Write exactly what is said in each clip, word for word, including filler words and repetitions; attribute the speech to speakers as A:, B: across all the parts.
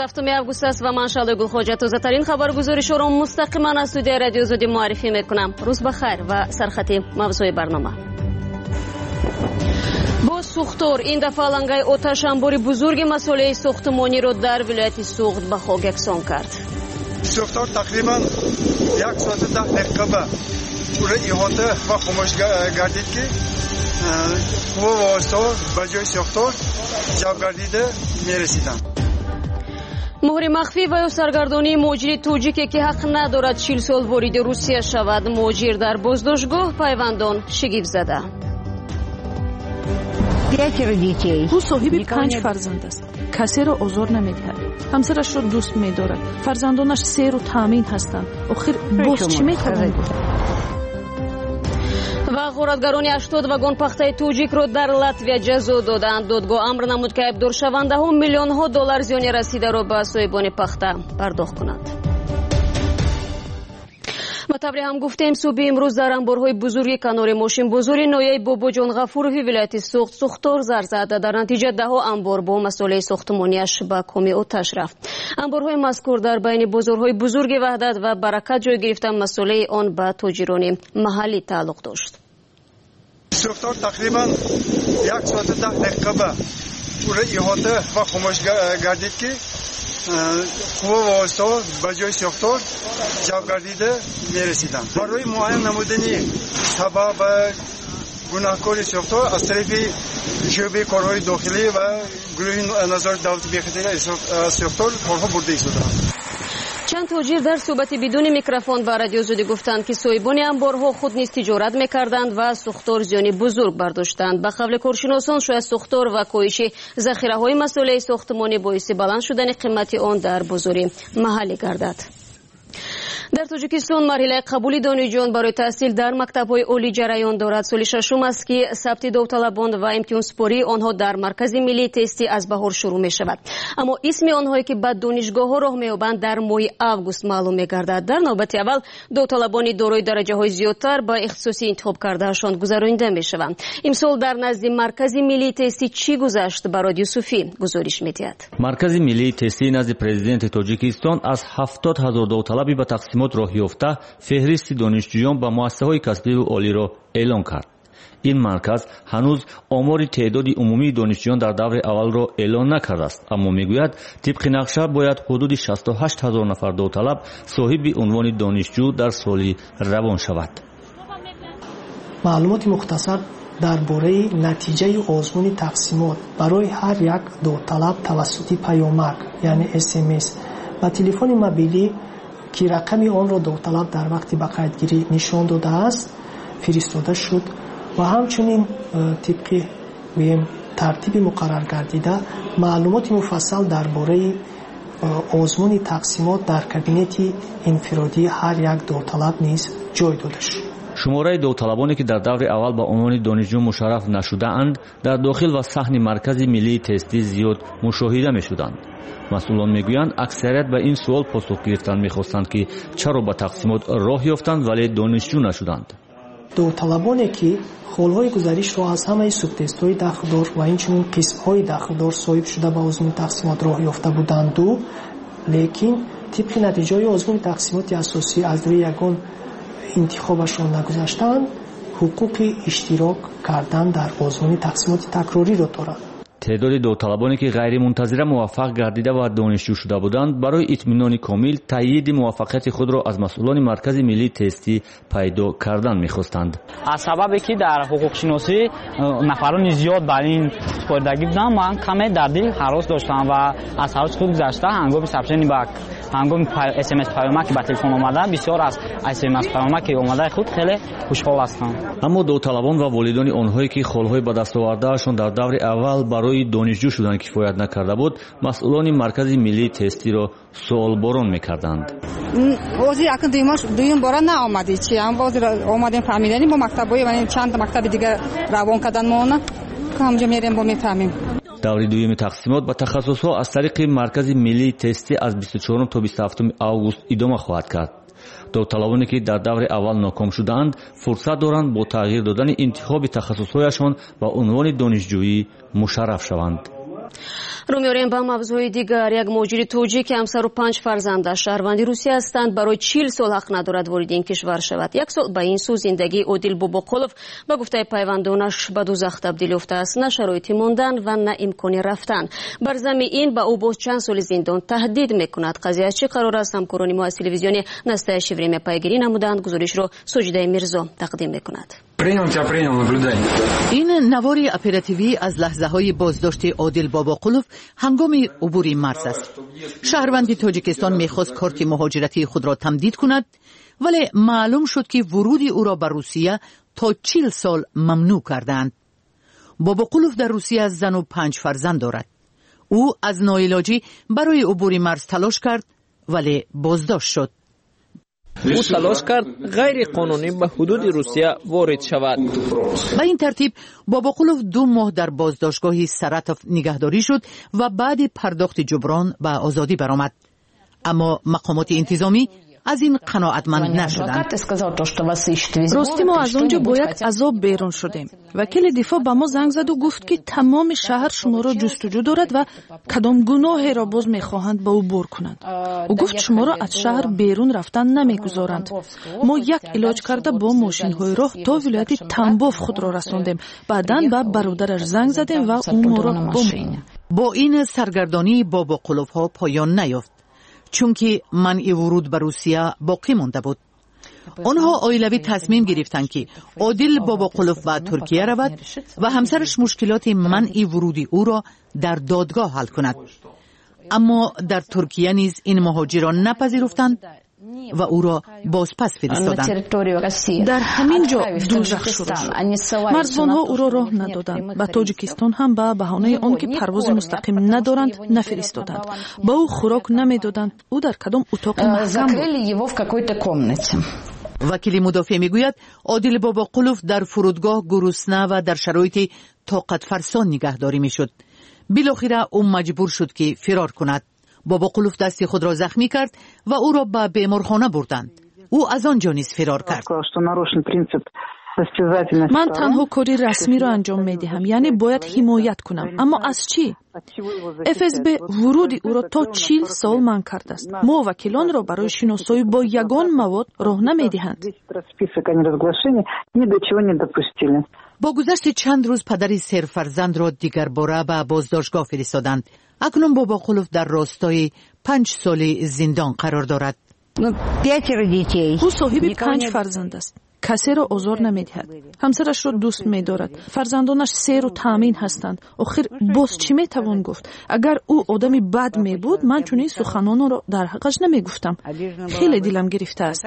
A: ҳафтуми август аст ва ман Шалои Гулхоҷа тозатарин хабаргузоришоро мустақиман аз студияи Радиои Озодӣ муаррифӣ мекунам. Рӯз бахайр ва сархати мавзӯи барнома. бо сӯхтор ин дафъа алангаи оташ анбори бузурги масъулияи сохтмониро дар вилояти Суғд ба хок яксон кард.
B: сӯхтор тақрибан як соати даҳ дақиқа ба пура иҳота ва хомӯш гардид ки қувва восито ба ҷои сӯхтор ҷалб гардида мерасиданд.
A: моҳри махфӣ ва ё саргардонии муҳоҷири тоҷике ки ҳақ надорад чил сол вориди Русия шавад. муҳоҷир дар боздоштгоҳ пайвандон шигифт зада.
C: ӯ соҳиби панҷ фарзанд аст. касеро озор намедиҳад. ҳамсарашро дӯст медорад. фарзандонаш серу таъмин ҳастанд. охир боз чӣ метавонад?
A: ва ғоратгарони ҳаштод вагон пахтаи тоҷикро дар Латвия ҷазо доданд. додгоҳ амр намуд ки айбдоршавандаҳо миллионҳо доллар зиёни расидаро ба соҳибони пахта пардохт кунанд. ба тавре ҳам гуфтем субҳи имрӯз дар анборҳои бузурги канори мошинбозори ноҳияи Бобоҷон Ғафурови вилояти Суғд сӯхтор зар зад. дар натиҷа даҳо анбор бо масъулияи сохтмонияш ба коми оташ рафт. анборҳои мазкур дар байни бозорҳои бузурги Ваҳдат ва Баракат ҷой гирифта, масъулияи он ба тоҷирони маҳаллӣ тааллуқ дошт.
B: сӯхтор тақрибан як соати даҳ дақиқа ба пура иҳота ва хомӯш гардид ки қувва восито ба ҷои сӯхтор ҷалб гардида мерасиданд. барои муайян намудани сабаб ва гунаҳкори сӯхтор аз тарафи шӯъбаи корҳои дохилӣ ва гурӯҳи назорати давлати бехатари сӯхтор корҳо бурда истоданд.
A: чанд тоҷир дар суҳбати бидуни микрофон ба Радиои Озодӣ гуфтанд ки соҳибони анборҳо худ низ тиҷорат мекарданд ва сӯхтор зиёни бузург бардоштанд. ба қавли коршиносон шояд сӯхтор ва коҳиши захираҳои масъулияи сохтмонӣ боиси баланд шудани қимати он дар бозори маҳаллӣ гардад. дар Тоҷикистон марҳилаи қабули донишҷӯён барои таҳсил дар мактабҳои олӣ ҷараён дорад. соли шашум аст ки сабти довталабон ва имтиҳонспории онҳо дар маркази миллии тестӣ аз баҳор шурӯъ мешавад. аммо исми онҳое ки ба донишгоҳҳо роҳ меёбанд дар моҳи август маълум мегардад. дар навбати аввал довталабони дорои дараҷаҳои зиёдтар ба ихтисоси интихоб кардаашон гузаронида мешаванд. имсол дар назди маркази миллии тестӣ чӣ гузашт? барод Юсуфӣ гузориш медиҳад.
D: маркази миллии тестӣ назди президенти Тоҷикистон аз ҳафтод ҳазор довталаби ба тақсимот роҳ ёфта феҳристи донишҷӯён ба муассисаҳои касбиву олиро эълон кард. ин марказ ҳанӯз омори теъдоди умумии донишҷӯён дар даври аввалро эълон накардааст, аммо мегӯяд тибқи нақша бояд ҳудуди шасту ҳашт ҳазор нафар довталаб соҳиби унвони донишҷӯ дар соли равон шавад.
E: маълумоти мухтасар дар бораи натиҷаи озмуни тақсимот барои ҳар як довталаб тавассути паёмак яъне эс эм эс ва телефони мобилӣ ки рақами онро довталаб дар вақти ба қайдгирӣ нишон додааст фиристода шуд ва ҳамчунин тибқи гӯем тартиби муқаррар гардида маълумоти муфассал дар бораи озмуни тақсимот дар кабинети инфиродии ҳар як довталаб низ ҷой дода шуд.
D: шумораи довталабоне ки дар даври аввал ба унвони донишҷӯ мушарраф нашудаанд дар дохил ва саҳни маркази миллии тестӣ зиёд мушоҳида мешуданд. масъулон мегӯянд аксарият ба ин суол посух гирифтан мехостанд ки чаро ба тақсимот роҳ ёфтанд вале донишҷӯ нашуданд.
E: довталабоне ки холҳои гузаришро аз ҳамаи субтестҳои дахлдор ва инчунин қисмҳои дахлдор соҳиб шуда ба озмуни тақсимот роҳ ёфта буданду лекин тибқи натиҷаҳои озмуни тақсимоти асосӣ аз рӯи ягон интихобашон нагузаштанд ҳуқуқи иштирок кардан дар озмуни тақсимоти такрориро доранд.
D: теъдоди довталабоне ки ғайримунтазира муваффақ гардида ва донишҷӯ шуда буданд барои итминони комил таъйиди муваффақияти худро аз масъулони маркази миллии тестӣ пайдо кардан мехостанд.
F: аз сабабе ки дар ҳуқуқшиносӣ нафарони зиёд бар ин супоридагӣ буданд, ман каме дар дил ҳарос доштам ва аз ҳарос худ гузашта ҳангоми сабшини ба ҳангоми эс эм эс паёмак ки ба телефон омада бисёр аз эс эм эс паёмаки омадаи худ хеле хушҳол ҳастам.
D: аммо довталабон ва волидони онҳое ки холҳои ба дастовардаашон дар даври аввал барои донишҷӯ шудан кифоят накарда буд, масъулони маркази миллии тестиро суолборон мекарданд.
G: ози якин дуюм бора наомадӣ чи ам боз омадем фаҳмидани бо мактабҳои вани чанд мактаби дигар равон кардан моона ҳамҷо мерем бо мефаҳмем.
D: даври дуюми тақсимот ба тахассусҳо аз тариқи маркази миллии тестӣ аз бисту чорум то бисту ҳафтуми август идома хоҳад кард. довталабоне ки дар даври аввал ноком шудаанд фурсат доранд бо тағйир додани интихоби тахассусҳояшон ба унвони донишҷӯӣ мушарраф шаванд.
A: رو می‌آوریم با موضوع دیگر. یک مهاجر توجیک که همسر و پنج فرزندش شهروندی روسیه هستند برای چهل سال حق ندارد وارد این کشور شود. یک سال به این سو زندگی عادل باباقولوف به گفته پیوندانش به دوزخ تبدیل یافته است. نه شرایطی ماندن و نه امکانی رفتن. بر ضمن این به او باز چند سال زندان تهدید می‌کند. قضیه چه قرار است؟ همکاران ما از تلویزیون نسته شیوریم پیگیری نمودند. گزارش را سجده میرزا تقدیم می‌کند.
H: این نواری اپراتیوی از لحظه‌های بازداشت عادل باباقولوف هنگام عبور مرز است. شهروند تاجیکستان می‌خواست کارت مهاجرتی خود را تمدید کند، ولی معلوم شد که ورود او را به روسیه تا چهل سال ممنوع کردند. باباقولوف در روسیه از زن و پنج فرزند دارد. او از ناعلاجی برای عبور مرز تلاش کرد، ولی بازداشت شد.
I: او تلاش کرد غیر قانونی به حدود روسیه وارد شود.
H: به این ترتیب باباقولوف دو ماه در بازداشتگاه سراتوف نگهداری شد و بعد پرداخت جبران به آزادی برآمد. اما مقامات انتظامی از این قناعتمند نشدند.
C: راستی ما از آنجا با یک عذاب بیرون شدیم. وکیل دفاع به ما زنگ زد و گفت که تمام شهر شما را جستجو دارد و کدام گناهی را باز میخواهند به او بر کنند. او گفت شما را از شهر بیرون رفتن نمیگذارند. ما یک علاج کرده با ماشین های راه تا ولایت تنبوف خود را رساندیم. بعداً به برادرش زنگ زدیم و او ما را بم.
H: با این سرگردانی باباقولوف ها پایان نیافت، چون که منع ورود به روسیه باقی مانده بود. آنها عائلوی تصمیم گرفتند که عادل باباقولوف به ترکیه رود و همسرش مشکلات منع ورود او را در دادگاه حل کند. اما در ترکیه نیز این مهاجران نپذیرفتند و او را بازپس فرستادند.
C: در همین جا دوزخ شروع شد. مرزبانها او را راه ندادند. به تاجیکستان هم به بهانه آنکه پرواز مستقیم ندارند نفرستادند. با او خوراک نمیدادند. او در کدام اتاق محکم بود.
H: وکیل مدافع میگوید عادل باباقولوف در فرودگاه گرسنه و در شرایط طاقت فرسا نگهداری میشد. بالاخره او مجبور شد که فرار کند. باباقولوف دست خود را زخمی کرد و او را به بیمارخانه بردند. او از آنجا نیز فرار کرد.
C: من تنها کاری رسمی را انجام می دهم، یعنی باید حمایت کنم. اما از چی؟ اف اس بی ورود او را تا چهل سال منع کرده است. ما وکیلان را برای شناسایی با یگان مواد راه نمی دهند.
H: با گذشت چند روز پدری سر فرزند را دیگر باره به بازداشتگاه فرستادند. اکنون باباقولوف در راستای پنج سالی زندان قرار دارد.
C: او صاحب پنج فرزند است. کسی را آزار نمیدهد. همسرش را دوست می‌دارد. فرزندانش سیر و تامین هستند. آخر باز چی میتوان گفت؟ اگر او آدمی بد میبود من چنین سخنان را در حقش نمیگفتم. خیلی دلم گرفته است.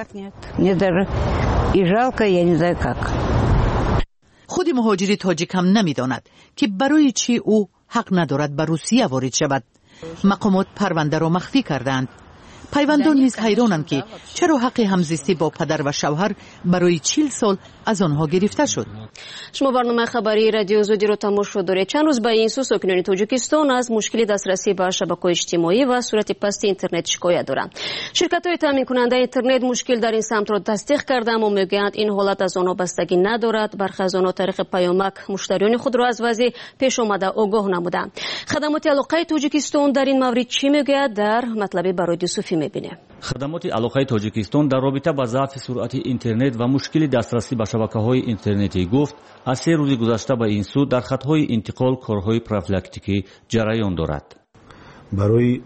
H: خود مهاجر تاجیک هم نمیداند که برای چی او حق ندارد به روسیه وارد شود. مقامات پرونده را مخفی کردند. پیوندان نیز حیرانند که چرا حق همزیستی با پدر و شوهر برای چهل سال از آنها گرفته شد.
A: شما برنامه خبری رادیو زودی رو تماشا دارید. چند روز به این سو ساکنان تاجیکستان از مشکل دسترسی به شبکه‌های اجتماعی و صورت پست اینترنت شکایت دارند. شرکت‌های تامین کننده اینترنت مشکل در این سمت را تصدیق کرده، اما میگویند این حالت از آنها بستگی ندارد. برخی از آنها طریق پیامک مشتریان خود را از وضع پیش آمده آگاه نمودند. خدمات علاقه تاجیکستان در این مورد چی میگوید؟ در مطلب برای یوسفی میبینیم.
D: خدمات علاقه تاجیکستان در رابطه با ضعف سرعت اینترنت و مشکل دسترسی به شبکه‌های اینترنتی گفت از سه روز گذشته به این سو در خطهای انتقال کارهای پروفیلاکتیکی جریان دارد.
J: برای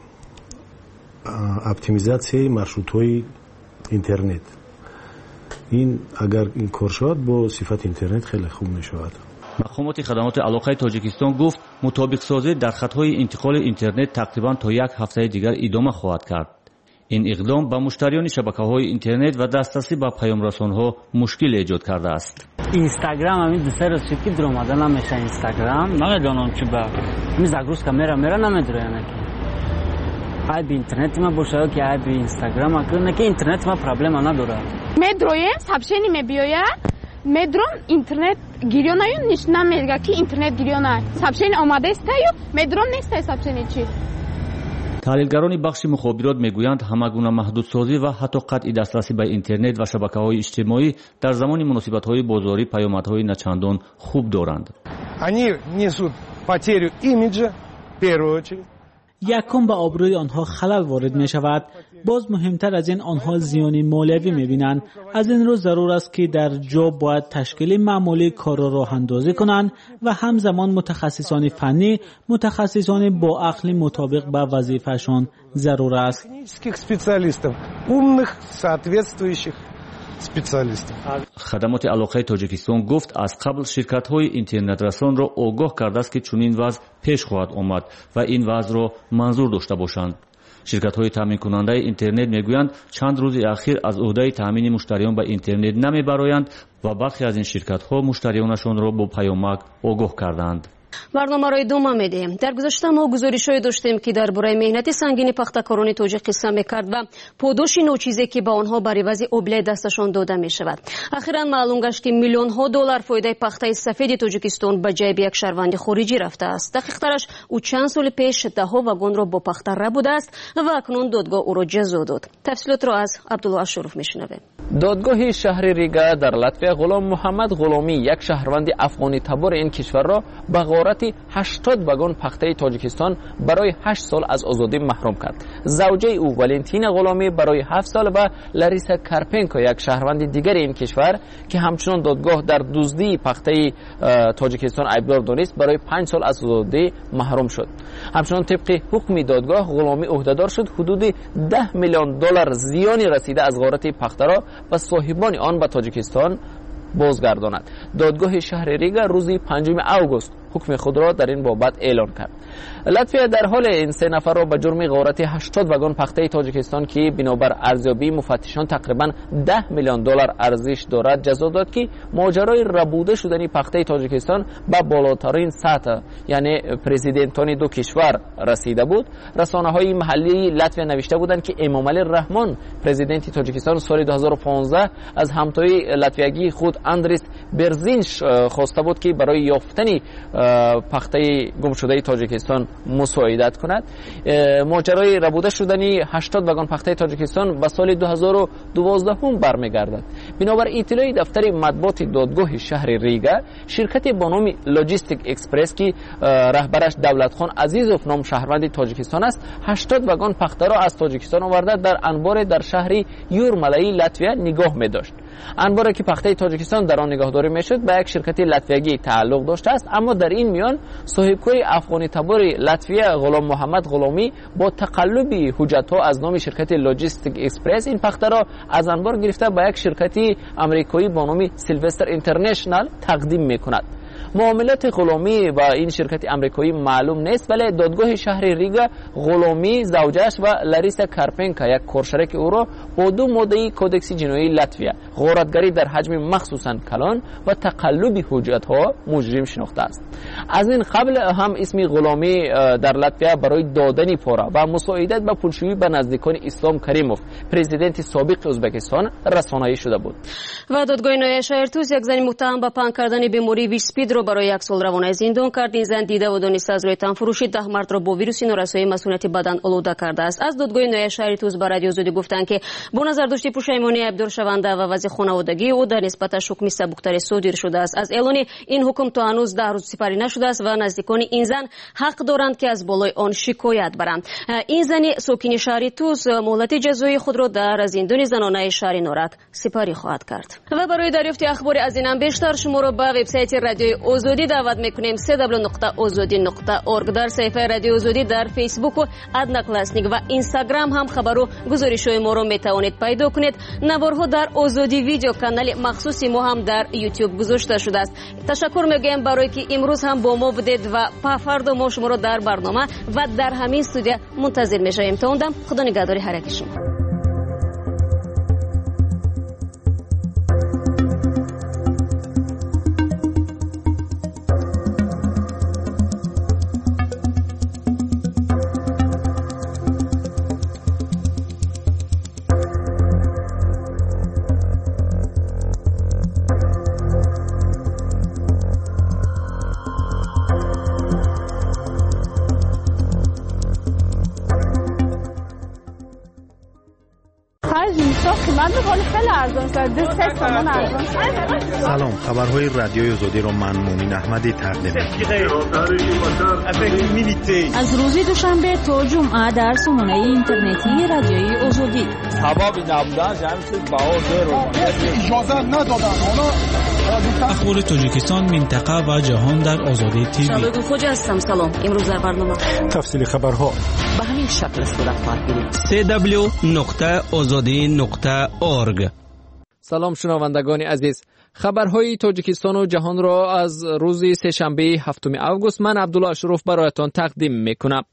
J: اپتیمیزاسیای маршрут‌های اینترنت این اگر این کار شود با صفت اینترنت خیلی خوب می‌شود.
D: مقامات خدمات علاقه تاجیکستان گفت مطابق سازی در خطهای انتقال اینترنت تقریبا تا یک هفته دیگر ادامه خواهد کرد. این اقدام به مشتریان شبکه‌های اینترنت و دسترسی به پیام‌رسان‌ها مشکل ایجاد کرده است.
F: اینستاگرام همین دو سه روز شد که در اومده نمیشه اینستاگرام. نمیدونم چی با همین زاگروز کامera میرا نمیدونه که ای به اینترنت ما باشه که ای به اینستاگرام اکنه که اینترنت ما پرابلم نداره.
K: медроем сообщение мебиёяд медром интернет гирёнаю нишна мега ки интернет гирёна сообщение омадастаю медром нестае сообщение чи.
D: تحلیلگران بخش مخابرات میگویند همگونه محدودسازی و حتی قطع دسترسی به اینترنت و شبکه‌های اجتماعی در زمان مناسبت‌های بازاری پیامدهای نچندان خوب دارند.
L: Они несут потерю имиджа, یکم به آبروی آنها خلل وارد می شود. باز مهمتر از این آنها زیان مالیوی می بینند. از این رو ضرور است که در جا باید تشکیل معمولی کار را راه اندازی کنند و همزمان متخصصان فنی، متخصصان با عقل مطابق به وظیفهشان ضرور است.
D: خدمات علاقه تاجیکستان گفت از قبل شرکت‌های اینترنت رسان را آگاه کرده است که چنین وضع پیش خواهد آمد و این وضع را منظور داشته باشند. شرکت‌های تامین کننده اینترنت میگویند چند روز اخیر از عهده تامین مشتریان به اینترنت نمیبرایند و برخی از این شرکت‌ها مشتریانشان را با پیامک آگاه کردند.
A: برنامه را ادامه میدیم. در گذشته ما گزارش‌هایی داشتیم که درباره مهنت سنگین پختکاران تاجیک قصه میکرد و پاداش ناچیزی که به آنها بر عوض آبله دستشان داده می شود. اخیراً معلوم گشت که میلیون ها دلار فایده پخته سفید تاجیکستان به جیب یک شهروند خارجی رفته است. دقیق‌ترش او چند سال پیش ده ها واگن را با پخته ربوده است و اکنون دادگاه او را جزا داد. تفصیلات را از عبدالله اشرف میشنویم.
I: دادگاه شهر ریگا در لاتویا غلام محمد غلامی یک شهروند افغانی تبار این کشور را به غارت هشتاد واگن پخته تاجیکستان برای هشت سال از آزادی محروم کرد. زوجه او والنتینا غلامی برای هفت سال و لاریسا کارپنکو یک شهروند دیگر این کشور که همچنان دادگاه در دزدی پخته تاجیکستان ایبدار دانست برای پنج سال از آزادی محروم شد. همچنان طبق حکم دادگاه غلامی عهدهدار شد حدود ده میلیون دلار زیانی رسیده از غارت پخته را و صاحبان آن به تاجیکستان بازگرداند. دادگاه شهر ریگا روز پنجم آگوست حکم خود را در این بابت اعلان کرد. لاتویا در حال این سه نفر را به جرم غارت هشتاد واگن پخته تاجیکستان که بنابر ارزیابی مفتشان تقریبا ده میلیون دلار ارزش دارد جزا داد که ماجرای ربوده شدن پخته تاجیکستان به بالاترین سطح یعنی پرزیدنتان دو کشور رسیده بود. رسانه‌های محلی لاتویا نوشته بودند که امامعلی رحمان پرزیدنت تاجیکستان سال دو هزار و پانزده از همتای لاتویایی خود اندریس برزینش خواسته بود که برای یافتن پخته گم شده تاجیکستان مساعدت کند. ماجرای ربوده شدنی هشتاد واگن پخته تاجیکستان به سال دو هزار و دوازده هم برمیگردد. بنابر اطلاع دفتر مطبوعات دادگاه شهر ریگا، شرکت با نام لاجستیک اکسپرس که رهبرش دولتخان عزیزوف نام شهروند تاجیکستان است، هشتاد واگن پخته را از تاجیکستان آورده در انبار در شهر یورملایی لاتویا نگاه می داشت. انباری که پخته تاجیکستان در آن نگهداری میشد به یک شرکت لاتویایی تعلق داشته است، اما در این میان صاحبکار افغانی تبار لاتویا غلام محمد غلامی با تقلب حجت‌ها از نام شرکت لاجستیک اکسپرس این پخته را از انبار گرفته به یک شرکت آمریکایی با نام سیلوستر اینترنشنال تقدیم میکند. معاملات غلامی و این شرکت آمریکایی معلوم نیست، ولی دادگاه شهر ریگا غلامی، زوجش و لاریسا کارپنکا یک کارشریک او را با دو ماده کودکس جنایی لاتویا، غارتگری در حجم مخصوصاً کلان و تقلب حجت‌ها مجرم شناخته است. از این قبل هم اسم غلامی در لاتویا برای دادن پارا و مساعدت به پولشویی به نزدیکان اسلام کریموف پرزیدنت سابق ازبکستان رسانه‌ای شده بود.
A: و دادگاه نوی شهرتوز یک زن متهم به پنهان کردن بیماری ویش اسپید را برای یک سال روانه زندان کرد. این زن دیده و دانسته از روی تنفروشی ده مرد را با ویروس نارسایی مسئولیت بدن آلوده کرده است. از دادگاه نوی شهرتوز به رادیو آزادی گفتند که با نظر داشت پشیمانی ابدار شونده و وضع خانوادگی او در نسبتش حکم سبکتر صادر شده است. از اعلان این حکم تا هنوز ده روز سپری نشده است و نزدیکان این زن حق دارند که از بالای آن شکایت برند. این زن ساکن شهرتوز مهلت جزایی خود را در زندان زنانه شهر نورک سپری خواهد کرد. و برای دریافت اخبار از این هم بیشتر شما را به وبسایت رادیو آزادی دعوت میکنیم دبلیو دبلیو دبلیو نقطه آزادی نقطه اورگ. در صفحه رادیو آزادی در فیسبوک و ادناکلاسنیک و اینستاگرام هم خبر و گزارش‌های ما را میتوانید پیدا کنید. نوارها در آزادی ویدیو کانال مخصوصی ما هم در یوتیوب گذاشته شده است. تشکر میگم برای که امروز هم با ما بودید و په فردا ما شما را در برنامه و در همین استودیو منتظر میشیم. تا اون دم خدا نگهداری هر یک شما.
K: خرج میشه قیمت ولی خیلی ارزان شده سه تومن ارزان شده.
M: سلام، خبرهای رادیوی آزادی رو من مومین احمدی تقدیم می‌کنم.
N: از روز دوشنبه تا جمعه در سامانه اینترنتی رادیوی آزادی.
O: سبب نبودن جمعیت باور رو اجازه ندادن.
L: اخبار تاجیکستان، منطقه و جهان در آزادی تیوی.
A: شباب خوش هستم. سلام. امروز در برنامه
J: تفصیل خبرها
H: به همین شکل صورت خواهد گرفت.
P: سی دبلیو نقطه آزادی نقطه اورگ.
I: سلام شنوندگان عزیز، خبرهای تاجیکستان و جهان را از روز سه‌شنبه هفتم آگوست من عبدالله اشرف برایتان تقدیم میکنم.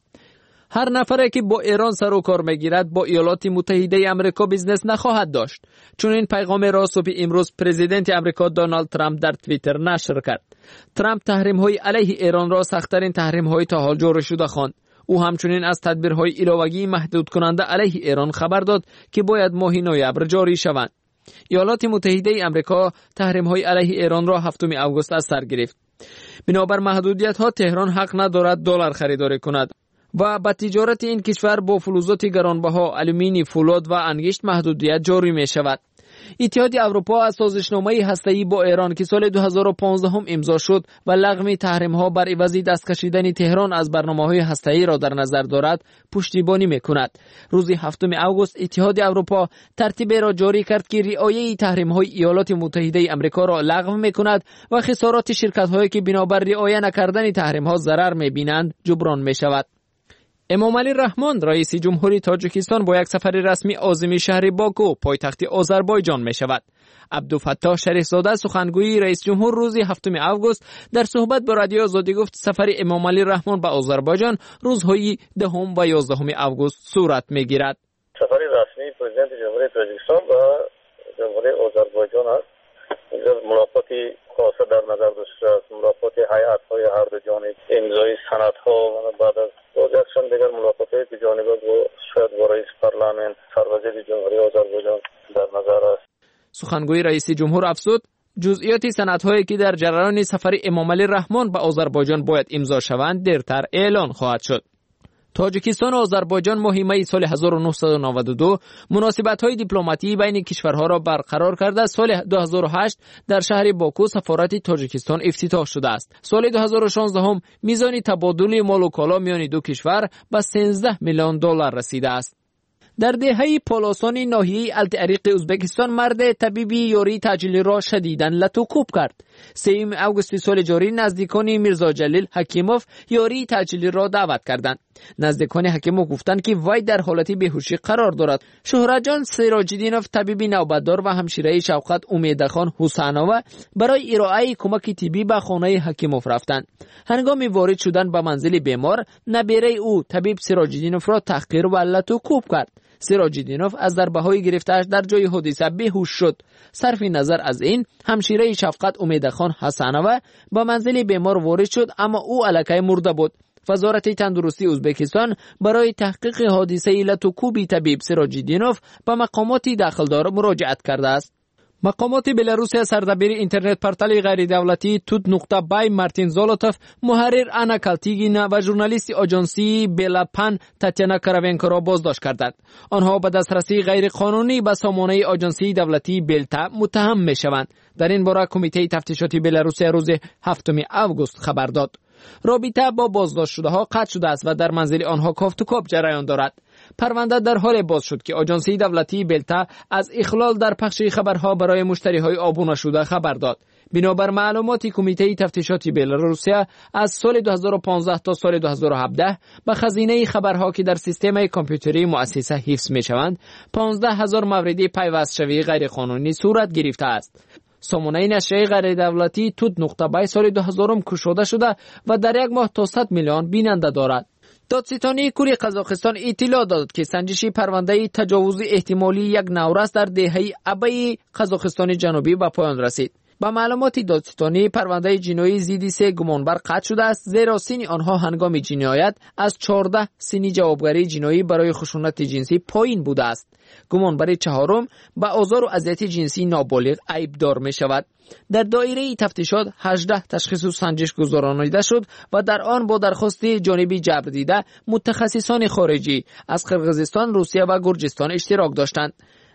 I: هر نفری که با ایران سر و کار میگیرد با ایالات متحده آمریکا بیزنس نخواهد داشت. چون این پیغام را صبح امروز پرزیدنت آمریکا دونالد ترامپ در توییتر نشر کرد. ترامپ تحریم‌های علیه ایران را سخت‌ترین تحریم‌های تا حال جاری شده خواند. او همچنین از تدبیرهای ایلاوگی محدود کننده علیه ایران خبر داد که باید ماه نوامبر جاری شوند. ایالات متحده آمریکا تحریم‌های علیه ایران را هفتم آگوست از سر گرفت. بنابر محدودیت‌ها تهران حق ندارد دلار خریداری کند و با تجارت این کشور با فلزات گرانبها، آلومینی، فولاد و انگشت محدودیت جاری می شود. اتحاد اروپا از سازشنامه هسته‌ای با ایران که سال دو هزار و پانزده هم امضا شد و لغو تحریم‌ها بر عوض دست کشیدن تهران از برنامه‌های هسته‌ای را در نظر دارد، پشتیبانی می‌کند. روز هفتم آگوست اتحاد اروپا ترتیبی را جاری کرد که رعایت تحریم‌های ایالات متحده آمریکا را لغو می‌کند و خسارات شرکت‌هایی که بنابر رعایت نکردن تحریم‌ها ضرر می‌بینند جبران می‌شود. امامعلی رحمان رئیس جمهوری تاجیکستان با یک سفر رسمی عازم شهر باکو پایتخت آذربایجان می شود. عبدالفتاح شریفزاده سخنگوی رئیس جمهور روز هفتم آگوست در صحبت با رادیو آزادی گفت سفر امامعلی رحمان به آذربایجان روزهای دهم و یازدهم آگوست صورت می گیرد.
Q: سفر رسمی پرزیدنت جمهوری تاجیکستان با جمهوری آذربایجان است. اینجا ملاقاتی خاصه در نظر داشته است، ملاقات هیئت‌های هر دو جانب، امضای سندها و بعد از یکشن دیگر ملاقات‌های دو جانبه با شاید با رئیس پارلمان سروزیر جمهوری آذربایجان در نظر است.
I: سخنگوی رئیس جمهور افزود جزئیات سندهایی که در جریان سفر امامعلی رحمان به آذربایجان باید امضا شوند دیرتر اعلان خواهد شد. تاجیکستان و آذربایجان ماه می سال هزار و نهصد و نود و دو مناسبت‌های دیپلماتی بین کشورها را برقرار کرده. سال دو هزار و هشت در شهر باکو سفارت تاجیکستان افتتاح شده است. سال دو هزار و شانزده هم میزان تبادل مال و کالا میان دو کشور به سیزده میلیون دلار رسیده است. در دهه پولاسان ناحیه التعریق ازبکستان مرد طبیبی یاری تجلیل را شدیداً لطوکوب کرد. سوم آگوست سال جاری نزدیکان میرزا جلیل حکیموف یاری تجلیل را دعوت کردند. نزدیکان حکیموف گفتند که وی در حالت بیهوشی قرار دارد. شهرتجان سراج‌الدینوف طبیب نوبتدار و همشیره شوکت امیدخان حسینوف برای ارائه کمک طبی به خانه حکیموف رفتند. هنگام وارد شدن به منزل بیمار نبیره او طبیب سراج‌الدینوف را تحقیر و لطوکوب کرد. سراج‌الدینوف از ضربه‌های گرفته‌اش در جای حادثه بیهوش شد. صرف نظر از این همشیره شفقت امیدخان حسینوف به منزل بیمار وارد شد اما او الکی مرده بود. وزارت تندرستی ازبکستان برای تحقیق حادثه لطوکوب طبیب سراج‌الدینوف به مقامات داخلدار مراجعت کرده است. مقامات بلاروسیا سردبیر اینترنت پورتال غیر دولتی توت نقطه بای مارتین زولوتوف، محرر آنا کالتیگینا و ژورنالیست آژانسی بلاپن تاتیانا کراونکو را بازداشت کردند. آنها به دسترسی غیر قانونی به سامانه آژانسی دولتی بلتا متهم میشوند. در این باره کمیته تفتیشاتی بلاروسیا روز هفتم آگوست خبر داد. رابطه با بازداشت شده ها قطع شده است و در منزل آنها کافت و کاپ جریان دارد. پرونده در حال باز شد که آژانسی دولتی بلتا از اخلال در پخش خبرها برای مشتریهای آبونه شده خبر داد. بنابر معلومات کمیته تفتیشاتی بلاروسیا از سال دو هزار و پانزده تا سال دو هزار و هفده به خزینه خبرها که در سیستم کامپیوتری مؤسسه حفظ می‌شوند پانزده هزار مورد پیوست‌شوی غیر قانونی صورت گرفته است. سامانه نشریه غیر دولتی توت نقطه بای سال دو هزار کشوده شده و در یک ماه تا صد میلیون بیننده دارد. دادستانی کره قزاقستان اطلاع داد که سنجش پرونده تجاوز احتمالی یک نورس در دهه ابی قزاقستان جنوبی به پایان رسید. با معلومات دادستانی پرونده جنایی ضد سه گمانبر قطع شده است، زیرا سن آنها هنگام جنایت از چهارده سن جوابگری جنایی برای خشونت جنسی پایین بوده است. گمانبر چهارم به آزار و اذیت جنسی نابالغ عیبدار می شود. در دایره تفتیشات هجده تشخیص و سنجش گذرانیده شد و در آن با درخواست جانب جبر دیده متخصصان خارجی از قرقیزستان، روسیه و گرجستان اشتراک داشتند.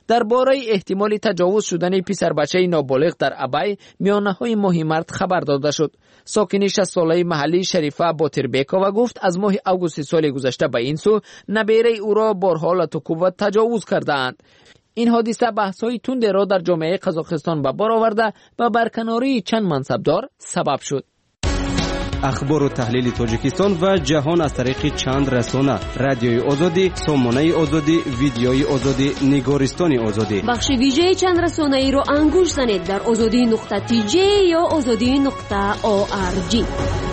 I: درباره احتمال تجاوز شدن پسر بچه نابالغ در ابی میانه‌های ماه مارس خبر داده شد. ساکن شصت ساله محلی شریفه باتربیکووا گفت از ماه آگوست سال گذشته به این سو نبیره او را با حالت و قوت تجاوز کردند. این حادثه بحث‌های تند را در جامعه قزاقستان به بار آورده و برکناری چند منصبدار سبب شد.
P: اخبار و تحلیل تاجیکستان و جهان از طریق چند رسانه: رادیوی آزادی، سامانه آزادی، ویدیوی آزادی، نگارستان آزادی.
A: بخش ویژه چند رسانه ای را انگوش زنید در آزادی نقطه تی جی یا آزادی نقطه او آر جی.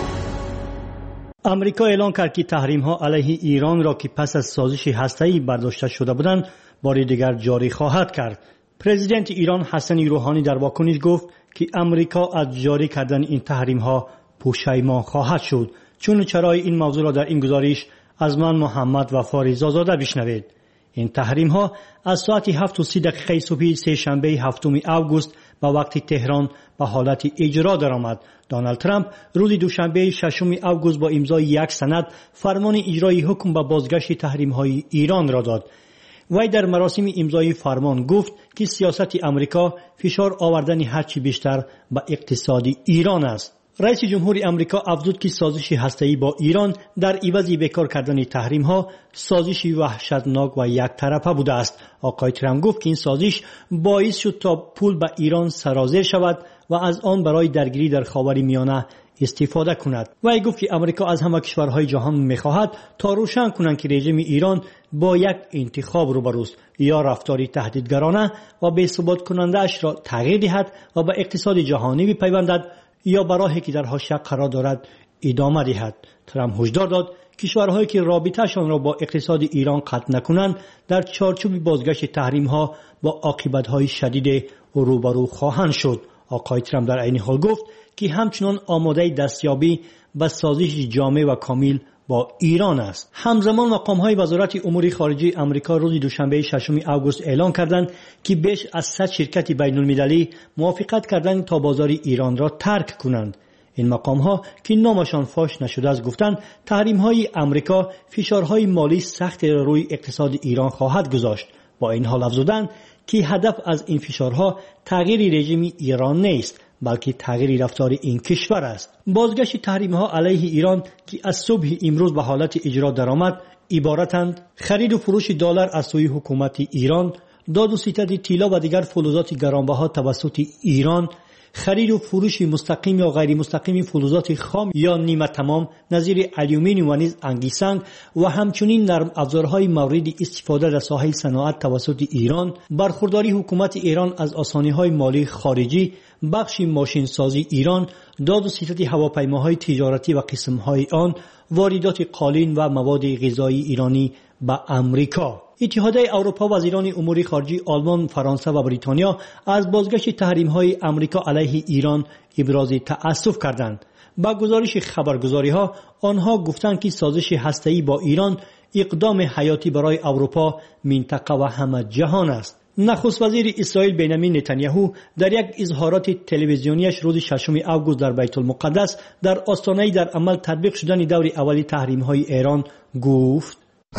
R: امریکا اعلان کرد که تحریم‌ها علیه ایران را که پس از سازش هسته‌ای برداشته شده بودند بار دیگر جاری خواهد کرد. پرزیدنت ایران حسن روحانی در واکنش گفت که امریکا از جاری کردن این تحریم‌ها پشیمان خواهد شد. چون چرای این موضوع را در این گزارش از من محمد وفا رضازاده بشنوید. این تحریم‌ها از ساعت هفت و سی دقیقه صبح سه شنبه هفتم آگوست به وقت تهران به حالت اجرا درآمد. دونالد ترامپ روز دوشنبه ششم آگوست با امضای یک سند فرمان اجرایی حکم به بازگشت تحریم‌های ایران را داد. وی در مراسم امضای فرمان گفت که سیاست امریکا فشار آوردن هرچی بیشتر به اقتصاد ایران است. رئیس جمهور امریکا افزود که سازش هسته‌ای با ایران در عوض بیکار کردن تحریم‌ها سازشی وحشتناک و یک طرفه بوده است. آقای ترامپ گفت که این سازش باعث شد تا پول به ایران سرازیر شود و از آن برای درگیری در خاورمیانه استفاده کند. وی گفت که امریکا از همه کشورهای جهان می‌خواهد تا روشن کنند که رژیم ایران با یک انتخاب روبروست: یا رفتاری تهدیدگرانه و بی‌ثبات کننده اش را تغییر دهد و به اقتصاد جهانی بپیوندد یا به راهی که در حاشیه قرار دارد ادامه دهد. ترامپ هشدار داد کشورهایی که رابطه‌شان را با اقتصاد ایران قطع نکنند در چارچوب بازگشت تحریم‌ها با عاقبت‌های شدید روبرو خواهند شد. آقای ترامپ در عین حال گفت که همچنان آماده دستیابی به سازش جامع و کامل با ایران است. همزمان مقام‌های وزارت امور خارجه آمریکا روز دوشنبه ششم آگوست اعلام کردند که بیش از صد شرکت بین‌المللی موافقت کردند تا بازار ایران را ترک کنند. این مقام‌ها که نامشان فاش نشده است گفتند تحریم‌های آمریکا فشارهای مالی سخت روی اقتصاد ایران خواهد گذاشت. با این حال افزودند که هدف از این فشارها تغییر رژیم ایران نیست، بلکه تغییر رفتار این کشور است. بازگشت تحریم‌ها علیه ایران که از صبح امروز به حالت اجرا درآمد عبارتند: خرید و فروش دلار از سوی حکومت ایران، داد و ستد طلا و دیگر فلزات گرانبها توسط ایران، خرید و فروش مستقیم یا غیر مستقیم فلزات خام یا نیمه تمام نظیر آلومینیوم و نیز انگیسنگ و همچنین نرم افزارهای مورد استفاده در ساحه صنعت توسط ایران، برخورداری حکومت ایران از آسانی‌های مالی خارجی، بخش ماشین سازی ایران، داد و ستد هواپیماهای تجارتی و قسم‌های آن، واردات قالین و مواد غذایی ایرانی به امریکا. اتحادیه اروپا وزیران امور خارجه آلمان، فرانسه و بریتانیا از بازگشت تحریم‌های امریکا علیه ایران ابراز تأسف کردند. با گزارش خبرگزاری‌ها آنها گفتند که سازش هسته‌ای با ایران اقدام حیاتی برای اروپا، منطقه و همه جهان است. نخست وزیر اسرائیل بنیامین نتانیاهو در یک اظهارات تلویزیونیش روز ششم آگوست در بیت المقدس در آستانه در عمل تطبیق شدن دور اولی تحریم‌های ایران گفت: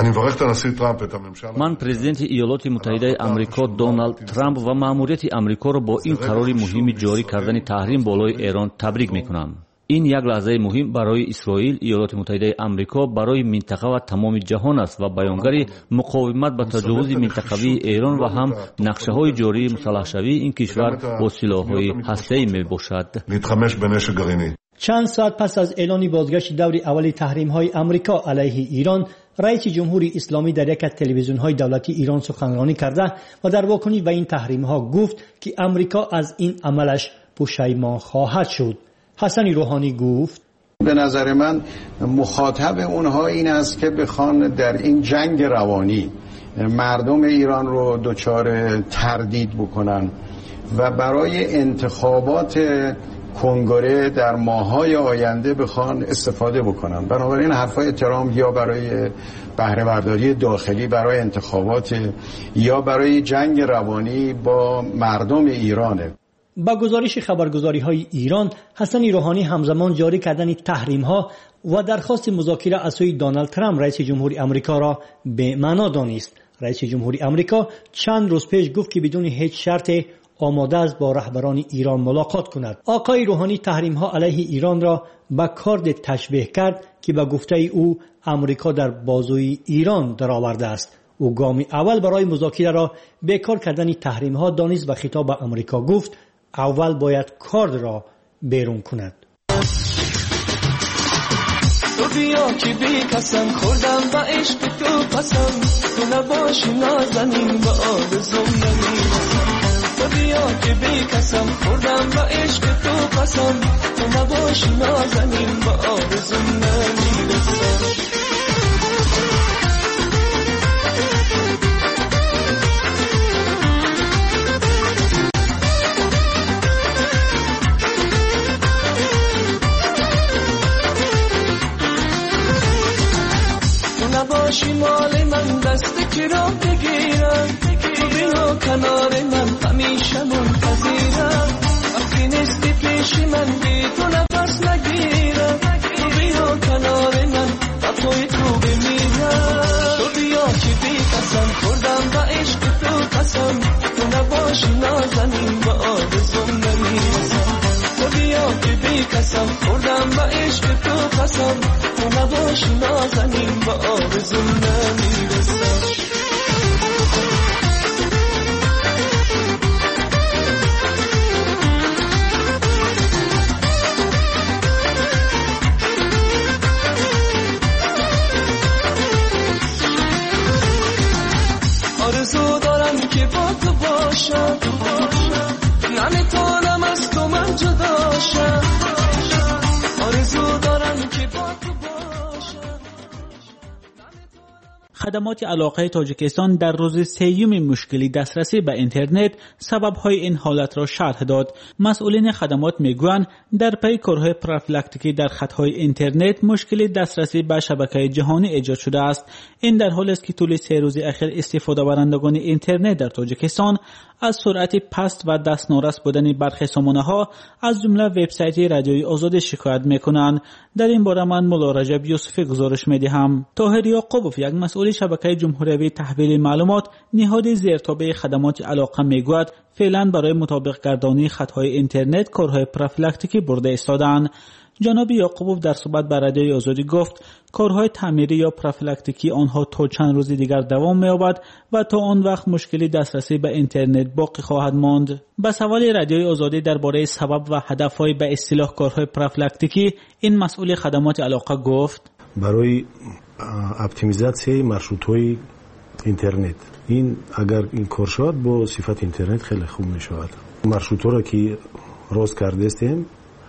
D: من پرزیدنت ایالات متحده آمریکا دونالد ترامپ و مأموریت آمریکا را با این قرار مهم جاری کردن تحریم بالای ایران تبریک میکنم. این یک لحظه مهم برای اسرائیل، ایالات متحده آمریکا، برای منطقه و تمام جهان است و بیانگر مقاومت به تجاوز منطقوی ایران و هم نقشه‌های جاری مسلح شوی این کشور با سلاح‌های هسته‌ای میباشد.
R: چند ساعت پس از اعلان بازگشت دور اول تحریم‌های آمریکا علیه ایران، رئیس جمهوری اسلامی در یک از تلویزیون‌های دولتی ایران سخنرانی کرده و در واکنش به این تحریم‌ها گفت که آمریکا از این عملش پشیمان خواهد شد. حسن روحانی گفت:
S: به نظر من مخاطب اونها این است که بخوان در این جنگ روانی مردم ایران رو دچار تردید بکنن و برای انتخابات کنگره در ماه‌های آینده بخوان استفاده بکنن. بنابراین حرفای اتهام یا برای بهره برداری داخلی برای انتخابات یا برای جنگ روانی با مردم ایرانه.
R: با گزارش خبرگزاری‌های ایران، حسن روحانی همزمان جاری کردن تحریم‌ها و درخواست مذاکره از سوی دونالد ترامپ رئیس جمهوری آمریکا را به معنا دانست. رئیس جمهوری آمریکا چند روز پیش گفت که بدون هیچ شرط آماده است با رهبران ایران ملاقات کند. آقای روحانی تحریم ها علیه ایران را به کارد تشبیه کرد که به گفته او آمریکا در بازوی ایران درآورده است. او گام اول برای مذاکره را بیکار کردن تحریم ها دانست و خطاب به آمریکا گفت اول باید کارد را بیرون کند.
T: تو بیا که بی قسم خوردم و عشق تو قسم، تو نباشی نازنین و آرزوم نمیرسم. تو بیا که بی قسم خوردم و عشق تو قسم، تو نباشی نازنین و آرزوم نمیرسم. نباشی مال من دست کی را بگیرم، تو بیا کنار من همیشه منتظرم. وقتی نیستی پیش من بی تو نفس نگیرم، تو بیا کنار من و توی تو بمیرم. تو بیا که بی قسم خوردم و عشق تو قسم، تو نباشی نازنین و آرزوم نمیرسم. تو بیا که بی قسم خوردم و عشق تو قسم، تو نباشی نازنین و آرزوم نمیرسم. آرزو دارم که با تو باشم، نمیتونم از تو من جدا شم. آرزو دارم که با تو باشم.
L: خدمات علاقه تاجیکستان در روز سیوم مشکلی دسترسی به اینترنت سبب‌های این حالت را شرح داد. مسئولین خدمات میگویند در پی کارهای پروفیلاکتیکی در خطهای اینترنت مشکلی دسترسی به شبکه جهانی ایجاد شده است. این در حالی است که طول سه روز اخیر استفاده برندگان اینترنت در تاجیکستان از سرعت پست و دستنورس بودن برخی سامانه‌ها از جمله وبسایت رادیوی آزادی شکایت می‌کنند. در این باره من مولا رجب یوسفی گزارش می‌دهم. طاهر یعقوبوف یک مسئول شبکه جمهوری تحویل معلومات نهاد زیرتابع خدمات علاقه میگوید فعلا برای مطابق گردانی خطهای اینترنت کارهای پروفیلاکتیکی برده ایستادند. جناب یعقوبوف در صحبت با رادیوی آزادی گفت کارهای تعمیری یا پروفیلاکتیکی آنها تا چند روز دیگر دوام می‌یابد و تا آن وقت مشکلی دسترسی به اینترنت باقی خواهد ماند. به سوال رادیوی آزادی درباره سبب و هدف‌های به اصطلاح کارهای پروفیلاکتیکی این مسئول خدمات علاقه گفت
J: برای اپتیمیزاسیای маршрут‌های اینترنت این اگر این کار شد با صفت اینترنت خیلی خوب می‌شود. маршрут‌ها را که راست کرده استیم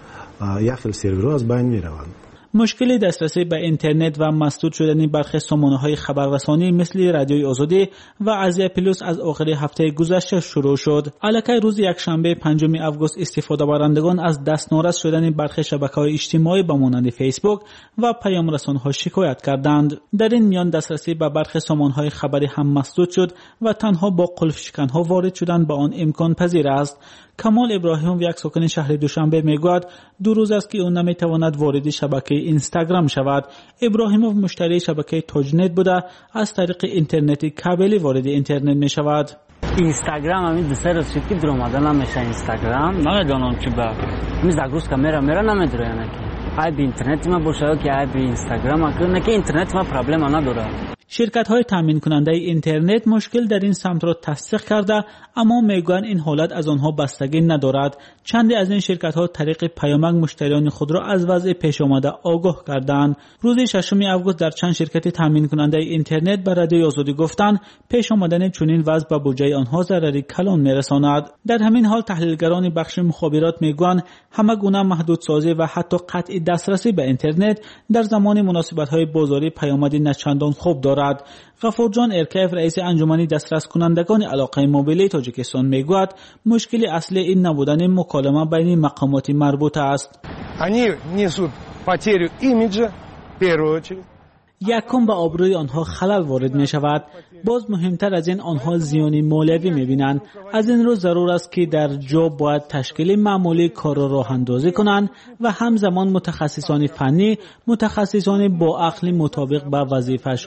J: یک خیلی سرورها از بین می‌روند.
L: مشکل دسترسی به اینترنت و مسدود شدن برخی سامانه‌های خبررسانی مثل رادیوی آزادی و آزیا پلوس از آخر هفته گذشته شروع شد. الکی روز یکشنبه پنجم آگوست استفاده برندگان از دستنورس شدن برخی شبکه‌های اجتماعی به مانند فیسبوک و پیام رسان‌ها شکایت کردند. در این میان دسترسی به برخی سامانه‌های خبری هم مسدود شد و تنها با قلف شکن‌ها وارد شدن به آن امکان پذیر است. کمال ابراهیم یک ساکن شهر دوشنبه میگوید دو روز است که او نمیتواند وارد شبکه اینستاگرام شود. ابراهیموف مشتری شبکه تاجنت بوده از طریق اینترنت کابلی وارد اینترنت می شود.
U: اینستاگرام همین دو سه روز شد که در اومدن نمیشه اینستاگرام نمیدونم چی با میز داگروس کامera میرا نمیدونه یعنی ای به اینترنت ما باشه که ای به اینستاگرام که که اینترنت ما پرابلم نداره.
L: شرکت‌های تامین کننده اینترنت مشکل در این سمت را تصدیق کرده اما میگویند این حالت از آنها بستگی ندارد. چندی از این شرکت‌ها طریق پیامک مشتریان خود را از وضع پیش آمده آگاه کردند. روز ششم آگوست در چند شرکت تامین کننده اینترنت به رادیوی آزادی گفتند پیش آمدن چنین وضع به بودجه آنها ضرری کلان میرساند. در همین حال تحلیلگران بخش مخابرات میگویند همه گونه محدودسازی و حتی قطع دسترسی به اینترنت در زمان مناسبت‌های بازاری پیامدی نچندان خوب دارد. غفور جان ارکیف رئیس انجمن دسترس کنندگان علاقه موبیلی تاجیکستان میگوید مشکل اصلی این نبودن مکالمه بین مقامات مربوطه است.
V: Они несут потерю имиджа в первую очередь.
L: یکم به آبروی آنها خلل وارد می شود. باز مهمتر از این آنها زیانی مالیوی می بینند. از این رو ضرور است که در جا باید تشکیل معمولی کار را راه اندازی کنند و همزمان متخصصان فنی، متخصصان با عقل مطابق به وظیفهشان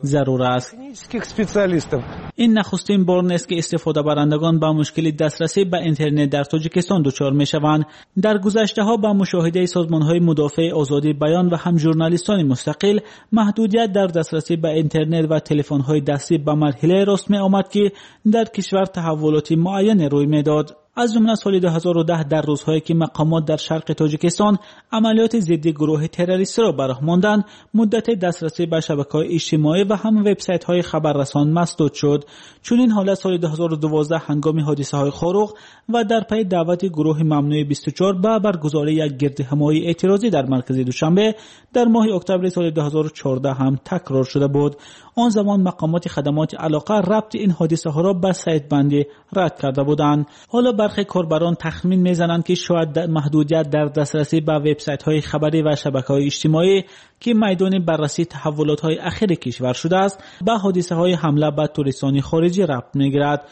L: ضرور است. این نخستین بار نیست که استفاده برندگان با مشکل دسترسی به اینترنت در تاجیکستان دچار میشوند. در گذشته ها با مشاهده سازمان های مدافع آزادی بیان و هم ژورنالیستان مستقل محدودیت در دسترسی به اینترنت و تلفن های دستی به مرحله راست می آمد که در کشور تحولات معین روی میداد. از جمله سال دو هزار و ده در روزهایی که مقامات در شرق تاجیکستان عملیات ضد گروه تروریستی را به راه ماندند، مدت دسترسی به شبکه‌های اجتماعی و هم وبسایت‌های خبررسان مسدود شد. چون این حالت سال دو هزار و دوازده هنگام حادثه‌های خاروق و در پی دعوت گروه ممنوع بیست و چهار به برگزاری یک گردهمایی اعتراضی در مرکز دوشنبه در ماه اکتبر سال دو هزار و چهارده هم تکرار شده بود. آن زمان مقامات خدمات علاقه ربط این حادثه‌ها را به سایت بندی رد کرده بودند. حالا برخی کاربران تخمین میزنند که شاید محدودیت در دسترسی به وبسایت‌های خبری و شبکه‌های اجتماعی که میدان بررسی تحولات‌های اخیر کشور شده است، به حادثه‌های حمله به توریستان خارجی ربط می‌گیرد.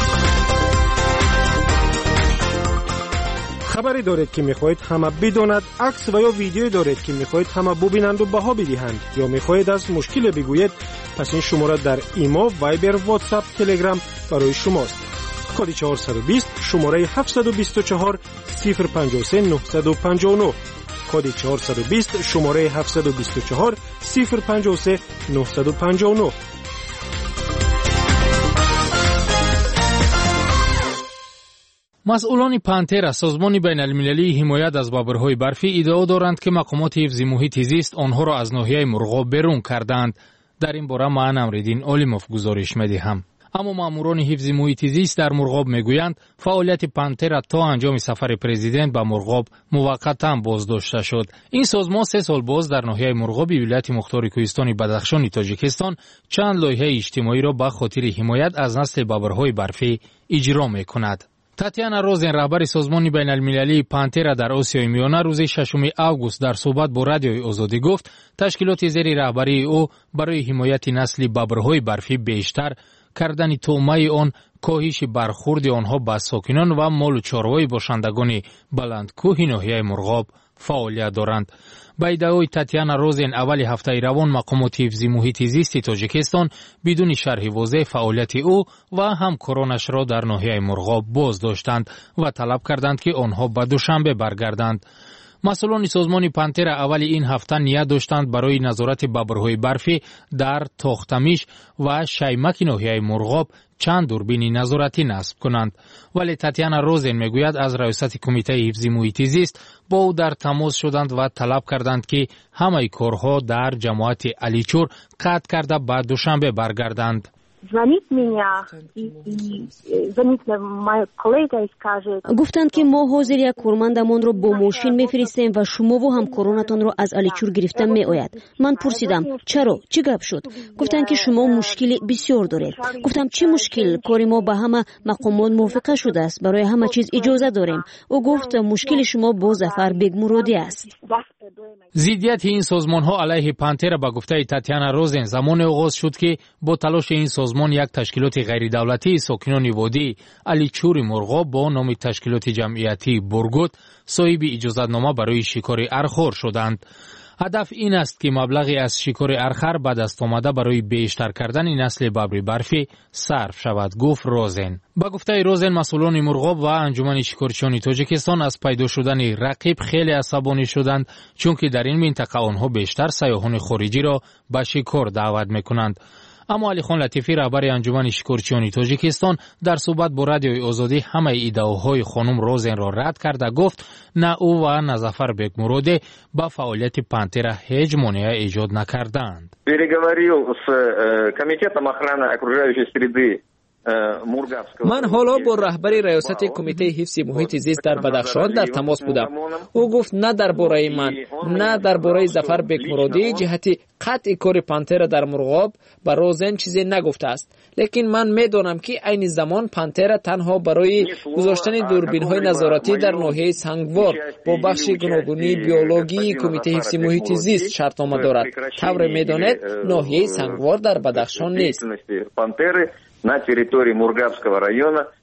V: خبری دارید که میخواهید همه بداند، عکس و یا ویدیویی دارید که میخواهید همه ببینند و بها بدهند، یا میخواهید از مشکل بگویید، پس این شماره در ایما، وایبر، واتساپ، تلگرام برای شماست. کد چهارصد و بیست شماره هفتصد و بیست و چهار صفر پنجاه و سه نهصد و پنجاه و نه. کد چهارصد و بیست شماره هفتصد و بیست و چهار صفر پنجاه و سه نهصد و پنجاه و نه.
B: مسئولان پانترا، سازمان بین المللی حمایت از ببرهای برفی، ادعا دارند که مقامات حفظ محیط زیست آنها را از ناحیه مرغاب بیرون کردند. در این باره من امرالدین عالموف گزارش می‌دهم. اما ماموران حفظ محیط زیست در مرغاب میگویند فعالیت پانترا تا انجام سفر پرزیدنت به مرغاب موقتا بازداشته شد. این سازمان سه سال باز در ناحیه مرغاب ولایت مختار کوهستان بدخشان تاجیکستان چند لایحه اجتماعی را به خاطر حمایت از نسل ببرهای برفی اجرا میکند. تاتیانا روزن، رهبر سازمان بین المللی پانترا در آسیای میانه، روز ششم آگوست در صحبت با رادیوی آزادی گفت تشکیلات زیر رهبری او برای حمایت نسل ببرهای برفی بیشتر کردن تومه آن کاهش برخورد آنها به ساکنان و مال و چاروای باشندگان بلندکوه ناحیه مرغاب فعالیت دارند. با ادعای تاتیانا روزن، اول هفته روان مقامات حفظ محیط زیست تاجیکستان بدون شرح واضح فعالیت او و همکارانش را در ناحیه مرغاب باز داشتند و طلب کردند که آنها به دوشنبه برگردند. مسئولان سازمان پانترا اول این هفته نیت داشتند برای نظارت ببرهای برفی در تاختمیش و شیمک ناحیه مرغاب چند دوربین نظارتی نصب کنند، ولی تاتیانا روزن میگوید از رئیست کمیته حفظ محیط زیست با او در تماس شدند و طلب کردند که همه کارها در جماعت علیچور قطع کرده بعد دوشنبه برگردند.
A: گفتند که ما حاضر یک کارمندمان را با ماشین میفرستیم و شما و همکارانتان را از علیچور گرفتن می آید. من پرسیدم چرا؟ چه گپ شد؟ گفتند که شما مشکل بسیار دارید. گفتم چه مشکل؟ کار ما با همه مقامات موافقه شده است، برای همه چیز اجازه داریم. او گفت مشکل شما با ظفر بیگ مرادی است.
B: ضدیت این سازمان ها علیه پانترا با گفته تاتیانا روزن زمان آغاز شد که با تلاش این سازمان یک تشکیلات غیر دولتی ساکنان وادی علیچور مرغاب با نام تشکیلات جمعیتی برگوت صاحب اجازه‌نامه برای شکار ارخور شدند. هدف این است که مبلغی از شکار ارخر به دست آمده برای بیشتر کردن نسل ببر برفی صرف شود، گفت روزن. با گفته روزن مسئولان مرغاب و انجمن شکارچیان تاجیکستان از پیدا شدن رقیب خیلی عصبانی شدند، چون که در این منطقه آنها بیشتر سیاحان خارجی را به شکار دعوت میکنند. اما علی خان لطیفی، رهبر انجمن شکارچیان تاجیکستان، در صحبت با رادیوی آزادی همه ایده‌های خانم روزن را رد کرده گفت نه او و نه ظفر بیگ مرادی با فعالیت پانترا هیچ مانع ایجاد نکردند.
Q: Переговорил с комитетом охраны окружающей среды.
I: من حالا با رهبر ریاست کمیته حفظ محیط زیست در بدخشان در تماس بودم. او گفت نه درباره من نه درباره ظفر بیگ مرادی جهت قطع کار پانترا در مرغاب به روزن چیزی نگفته است، لیکن من میدانم که عین زمان پانترا تنها برای گذاشتن دوربین‌های نظارتی در ناحیه سنگوار با بخش گوناگونی بیولوژی کمیته حفظ محیط زیست شرطنامه دارد. طور میدانید ناحیه سنگوار در بدخشان نیست.
Q: На территории Мургабского района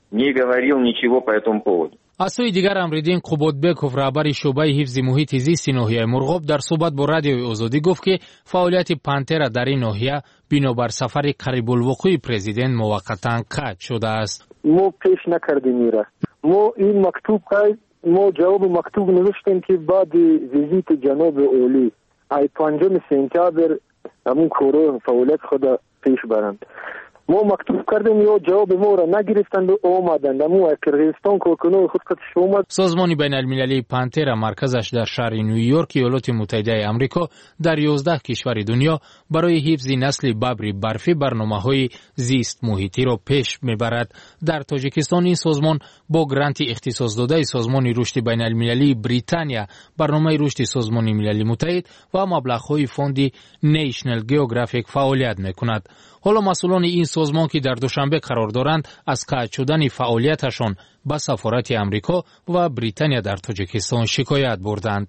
E: не говорил ничего по этому поводу.
B: аз сӯи дигар амриддин қуботбеков раҳбари шуъбаи ҳифзи муҳити зисти ноҳияи мурғоб дар суҳбат бо радиои озодӣ гуфт ки фаъолияти пантера дар ин ноҳия бинобар сафари қарибулвуқӯи президент муваққатан қатъ шудааст.
G: мо пеш накардем ира мо ин мактуб мо ҷавоби мактуб навиштем ки баъди визити ҷаноби олӣ ай панҷуми сентябр ҳамун корро фаъолияти худа пеш баранд. мо мактуб кардем ё ҷавоби моро нагирифтанд омаданд аммо қирғизистон коркунои худ қатиш омад.
B: созмони байналмилалии пантера марказаш дар шаҳри нью-йорк иёлоти муттаҳидаи амрико дар ёздаҳ кишвари дунё барои ҳифзи насли бабри барфӣ барномаҳои зист муҳитиро пеш мебарад. дар тоҷикистон ин созмон бо гранти ихтисосдодаи созмони рушди байналмилалии британия, барномаи рушди созмони милали муттаҳид ва маблағҳои фонди National Geographic фаъолият мекунад. ҳоло масъулони ин созмон ки дар душанбе қарор доранд аз қатъ шудани фаъолияташон ба сафорати амрико ва британия дар тоҷикистон шикоят бурданд.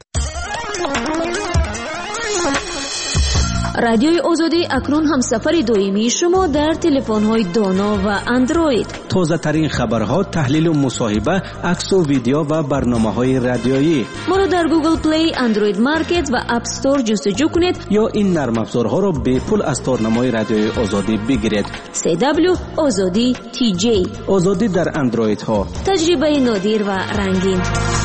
N: радиои озодӣ акнун ҳамсафари доимии шумо дар телефонҳои доно ва андроид.
W: тозатарин хабарҳо, таҳлилу мусоҳиба, аксу видео ва барномаҳои радиоӣ.
N: моро дар Google Play, Android Market ва App Store ҷустуҷӯ кунед
W: ё ин нармафзорҳоро бепул аз торнамои радиои озодӣ бигиред.
N: си дабл ю озодӣ ти ҷей.
W: озодӣ дар андроидҳо.
N: таҷрибаи нодир ва рангин.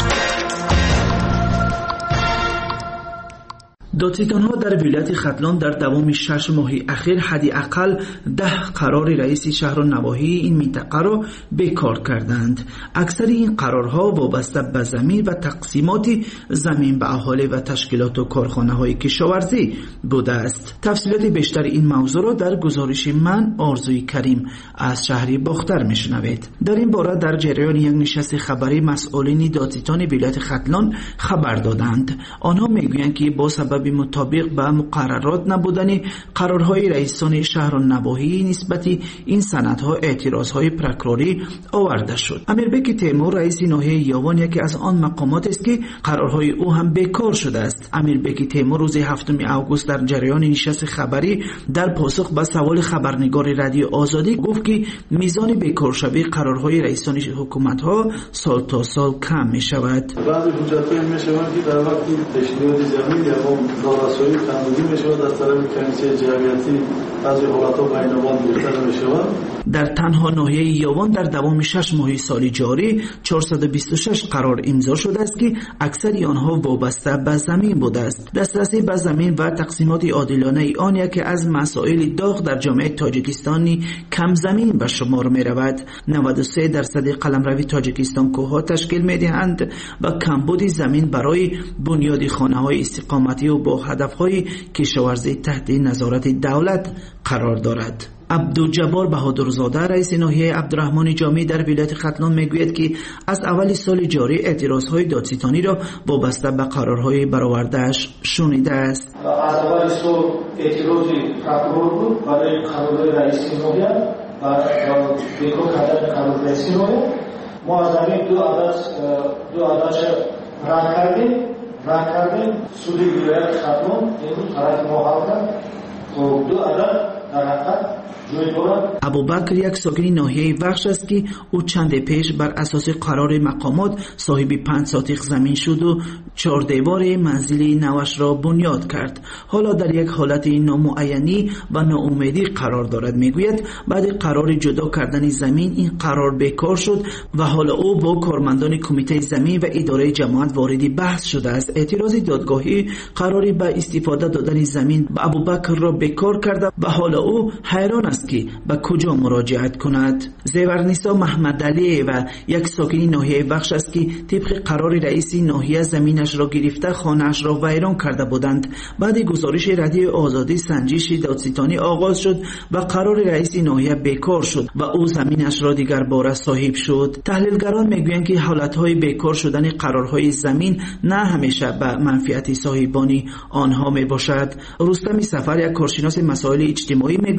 X: دادستان‌ها در ولایت ختلان در دوام شش ماه اخیر حداقل ده قرار رئیس شهر و نواحی این منطقه را بیکار کردند. اکثر این قرارها وابسته به زمین و تقسیمات زمین به اهالی و تشکیلات و کارخانه‌های کشاورزی بوده است. تفصیلات بیشتر این موضوع را در گزارش من آرزوی کریم از شهری باختر میشنوید. در این باره در جریان یک نشست خبری مسئولین دادستان ولایت ختلان خبر دادند. آنها میگویند که با سبب مطابق به مقررات نبودن قرارهای رئیسان شهر و نواحی نسبت این سندها اعتراضهای پروکوروری آورده شد. امیربک تیمور رئیس ناحیه یاوان یکی از آن مقامات است که قرارهای او هم بیکار شده است. امیربک تیمور روز هفتم آگوست در جریان نشست خبری در پاسخ به سوال خبرنگار رادیو آزادی گفت که میزان بیکارشوی قرارهای رئیسان حکومت‌ها سال تا سال کم می شود.
Y: بعضی حجت‌ها می شوند که در وقتی تشکیلات زمین یا نارسایی قانونی می شود از طرف کمیسیون جمعیتی بعضی حالت‌ها بین‌الملل گرفته می شود.
X: در تنها ناحیه یاوان در دوام شش ماه سال جاری چهارصد و بیست و شش قرار امضا شده است که اکثر آنها وابسته به زمین بوده است. دسترسی به زمین و تقسیمات عادلانه آن یکی از مسائل داغ در جامعه تاجیکستانی کم زمین به شمار می رود. نود و سه درصد قلمرو تاجیکستان کوهها تشکیل می دهند و کمبود زمین برای بنیاد خانه‌های استقامتی و با هدف‌های کشاورزی تحت نظارت دولت قرار دارد. عبدالجبار بهادرزاده رئیس ناحیه عبدالرحمن جامی در ولایت ختلان میگوید که از اول سال جاری اعتراضهای دادستانی را وابسته به قرارهای برآورده‌اش شنیده است.
Y: از اول سال اعتراض پروکورور بود برای قرارهای رئیس ناحیه و بیکار کردن قرار رئیس ناحیه. ما از همین دو عدد دو عددش رد کردیم رد کردیم سود ولایت ختلان امروز طرف ما حل کرد. دو عدد در حقیقت
X: ابوبکر یک ساکن ناحیه وخش است که او چند پیش بر اساس قرار مقامات صاحب پنج ساتق زمین شد و چهار دیوار منزل نوش را بنیاد کرد. حالا در یک حالت نامعینی و ناامیدی قرار دارد. میگوید بعد قرار جدا کردن زمین این قرار بیکار شد و حالا او با کارمندان کمیته زمین و اداره جماعت وارد بحث شده است. اعتراض دادگاهی قراری به استفاده دادن زمین به ابوبکر را بیکار کرده و حالا او حیران است که به کجا مراجعت کند. زیورنیسا محمد علی و یک ساکن ناحیه بخش است که طبق قرار رئیس ناحیه زمینش را گرفته خانه‌اش را ویران کرده بودند. بعد گزارش رادیو آزادی سنجش دادستانی آغاز شد و قرار رئیس ناحیه بیکار شد و او زمینش را دیگر بار صاحب شد. تحلیلگران میگویند که حالتهای بیکار شدن قرارهای زمین نه همیشه به منفعت صاحبان آنها می باشد. رستم سفر یک کارشناس مسائل اجتماعی میگوید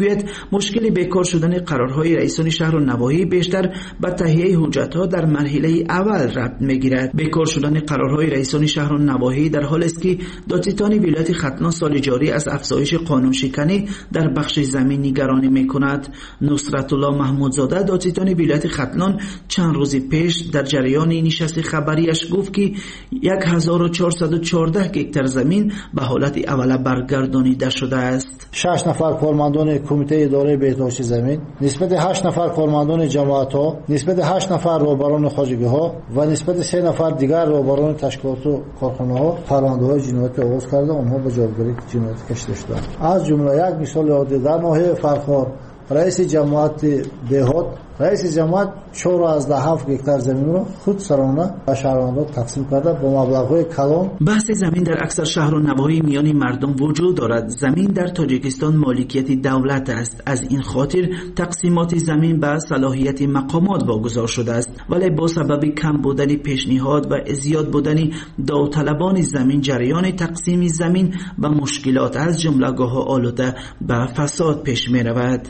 X: مشکل بیکار شدن قرارهای رئیسان شهر و نواحی بیشتر به تهیه حجت‌ها در مرحله اول ربط می‌گیرد. بیکار شدن قرارهای رئیسان شهر و نواحی در حالی است که دادستان ولایت ختلان سال جاری از افزایش قانون شکنی در بخش زمین نگرانی می‌کند. نصرت الله محمودزاده دادستان ولایت ختلان چند روز پیش در جریان نشست خبریش گفت که هزار و چهارصد و چهارده هکتار زمین به حالت اوله برگردانیده شده است.
C: شش نفر کارمندان کمیته اداره بهداشت زمین، نسبت هشت نفر کارمندان جماعت‌ها، نسبت هشت نفر رهبران خواجگی‌ها و نسبت سه نفر دیگر رهبران تشکیلات و کارخانه‌ها پرونده‌های جنایتی آغاز کرده آنها به جاوداری جنایتی کشیده شدند. از جمله یک مثال عادی در ناحیه فرخار رئیس جماعت بهاد رئیس جماعت چهار از ده هفت هکتار زمین را خود سرانه به شهروندان تقسیم کرده با مبلغ‌های کلان.
X: بحث زمین در اکثر شهر و نواحی میان مردم وجود دارد. زمین در تاجیکستان مالکیت دولت است. از این خاطر تقسیمات زمین به صلاحیت مقامات واگذار شده است، ولی با سبب کم بودن پیشنهاد و زیاد بودن داوطلبان زمین جریان تقسیم زمین به مشکلات از جمله گاه آلوده به فساد پیش می رود.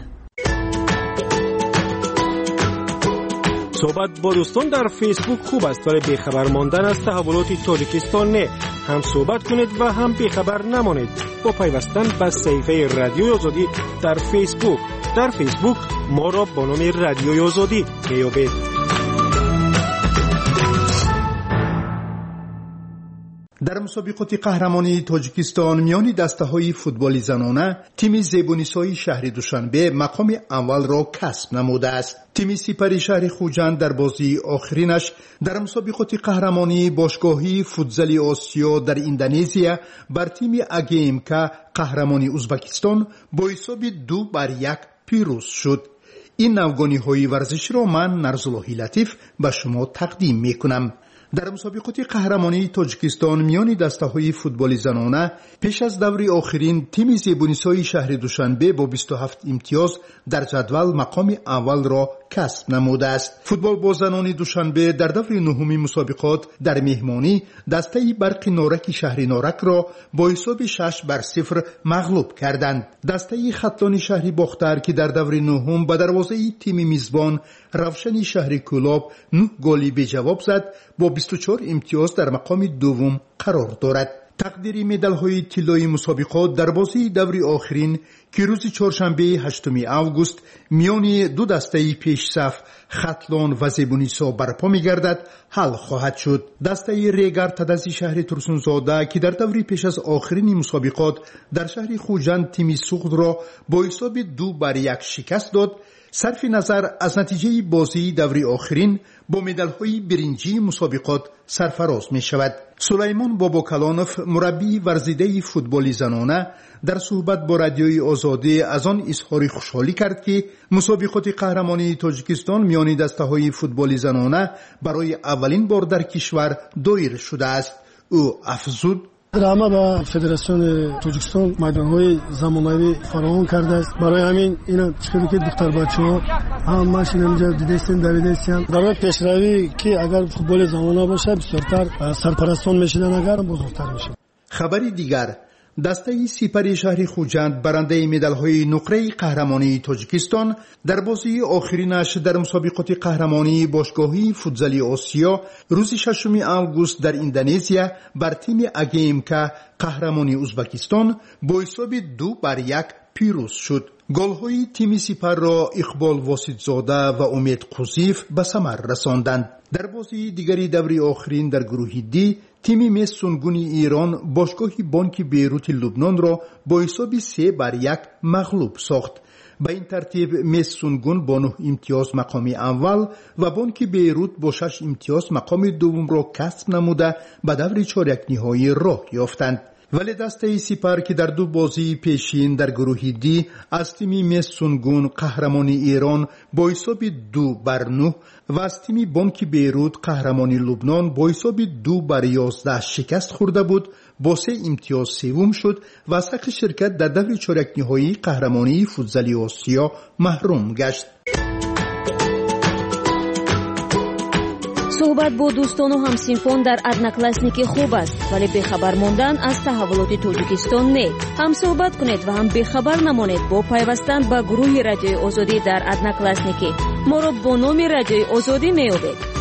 V: صحبت با دوستان در فیسبوک خوب است، ولی بیخبر ماندن از تحولات تاجیکستان نه. هم صحبت کنید و هم بیخبر نمانید با پیوستن به صفحه رادیوی آزادی در فیسبوک. در فیسبوک ما را با نام رادیوی آزادی میابید.
F: در مسابقات قهرمانی تاجیکستان میان دسته‌های فوتبال زنانه تیم زیبونیسای شهر دوشنبه مقام اول را کسب نموده است. تیم سپری شهر خوجند در بازی آخرینش در مسابقات قهرمانی باشگاهی فوتزال آسیا در اندونزیا بر تیم اگیمکا قهرمانی ازبکستان با حساب دو بر یک پیروز شد. این نوگانی‌های ورزشی را من نرزاللهی لطیف به شما تقدیم می‌کنم. در مسابقات قهرمانی تاجیکستان میان دسته‌های فوتبال زنانه پیش از دور آخرین تیم زیبونیسای شهر دوشنبه با بیست و هفت امتیاز در جدول مقام اول را کسب نموده است. فوتبال با زنان دوشنبه در دور نهم مسابقات در مهمانی دسته برق نارک شهر نارک را با حساب شش بر صفر مغلوب کردند. دسته ختلان شهر باختر که در دور نهم به دروازه تیم میزبان روشن شهر کولاب نه گلی به جواب زد با بیست و چهار امتیاز در مقام دوم قرار دارد. تقدیر مدال‌های طلایی مسابقات در بازی دور آخرین که روز چهارشنبه هشتم آگوست میان دو دسته پیش صف ختلان و زیبونیسا برپا می‌گردد حل خواهد شد. دسته ریگر تدزی شهر ترسونزاده که در دوری پیش از آخرین مسابقات در شهر خوجند تیم سوخت را با حساب دو بر یک شکست داد. صرف نظر از نتیجه بازی دوری آخرین با مدال‌های برنجی مسابقات سرفراز می شود. سلیمان باباکلانوف مربی ورزیده فوتبال زنانه در صحبت با رادیوی آزادی از آن اظهار خوشحالی کرد که مسابقات قهرمانی تاجیکستان میان دسته‌های فوتبال زنانه برای اولین بار در کشور دایر شده است. او افزود:
K: رحمه به فدراسیون تاجیکستان میدان‌های زمانوی فراهم کرده است. برای همین اینا چیزی که دختر بچه‌ها هم ماشین اینجا دیدستن دویدستن برای پیشروی که اگر فوتبال زنانه باشه بسیارتر سرپرستان میشدن، اگر بزرگتر میشه.
F: خبری دیگر: دسته سپری شهر خوجند برنده مدال‌های نقره قهرمانی تاجیکستان در بازی آخرینش در مسابقات قهرمانی باشگاهی فوتزال آسیا روز ششم آگوست در اندونزیا بر تیم اگیمکا قهرمانی ازبکستان با حساب دو بر یک پیروز شد. گل‌های تیم سپر را اقبال واسطزاده و امید قوزیف به ثمر رساندند. در بازی دیگری دوری آخرین در گروه دی تیم مس سونگونی ایران باشگاه بانک بیروت لبنان را با حساب سه بر یک مغلوب ساخت. به این ترتیب مس سونگون با نه امتیاز مقام اول و بانک بیروت با شش امتیاز مقام دوم را کسب نموده به دور چهارک نهایی راه یافتند. ولی دسته سپر که در دو بازی پیشین در گروه دی از تیم مس سونگون قهرمانی ایران با حساب دو بر نه و از تیم بانک بیروت قهرمانی لبنان با حساب دو بر یازده شکست خورده بود، با سه امتیاز سوم شد و از حق شرکت در دور چهارک نهایی قهرمانی فوتزال آسیا محروم گشت.
A: صحبت با دوستان و همسینفان در ادناکلاسنیک خوب است، ولی بخبر ماندن از تحولات تاجیکستان نه. هم صحبت کنید و هم بخبر نمانید با پیوستن به گروه رادیوی آزادی در ادناکلاسنیک. ما را با نام رادیوی آزادی میابید.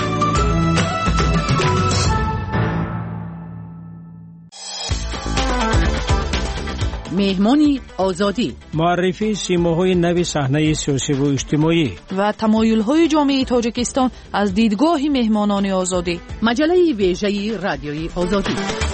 D: مهمانی آزادی،
H: معرفی سیماهای نو صحنه سیاسی و اجتماعی
D: و تمایل‌های جامعه تاجیکستان از دیدگاه مهمانان آزادی. مجله ویژه رادیوی آزادی.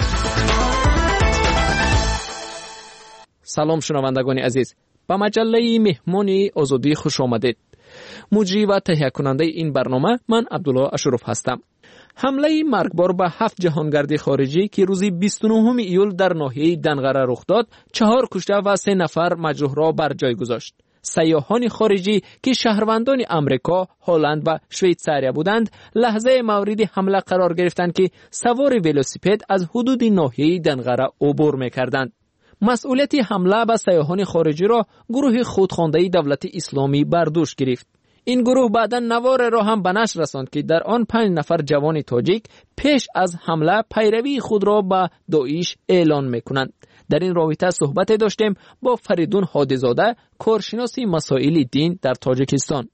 I: سلام شنوندگان عزیز، به مجله مهمانی آزادی خوش آمدید. مجری و تهیه کننده این برنامه من عبدالله اشرف هستم. حمله مرگبار به هفت جهانگرد خارجی که روز بیست و نهم ایول در ناحیه دنغره رخ داد، چهار کشته و سه نفر مجروح را بر جای گذاشت. سیاحان خارجی که شهروندان امریکا، هلند و شویتزاریا بودند، لحظه مورد حمله قرار گرفتند که سوار ولوسیپد از حدود ناحیه دنغره عبور می‌کردند. مسئولیت حمله به سیاحان خارجی را گروه خودخوانده دولت اسلامی بر دوش گرفت. این گروه بعداً نوار را هم به نشر رساند که در آن پنج نفر جوان تاجیک پیش از حمله پیروی خود را به داعش اعلان میکنند. در این رابطه صحبت داشتیم با فریدون هادی‌زاده، کارشناس مسائل دین در تاجیکستان.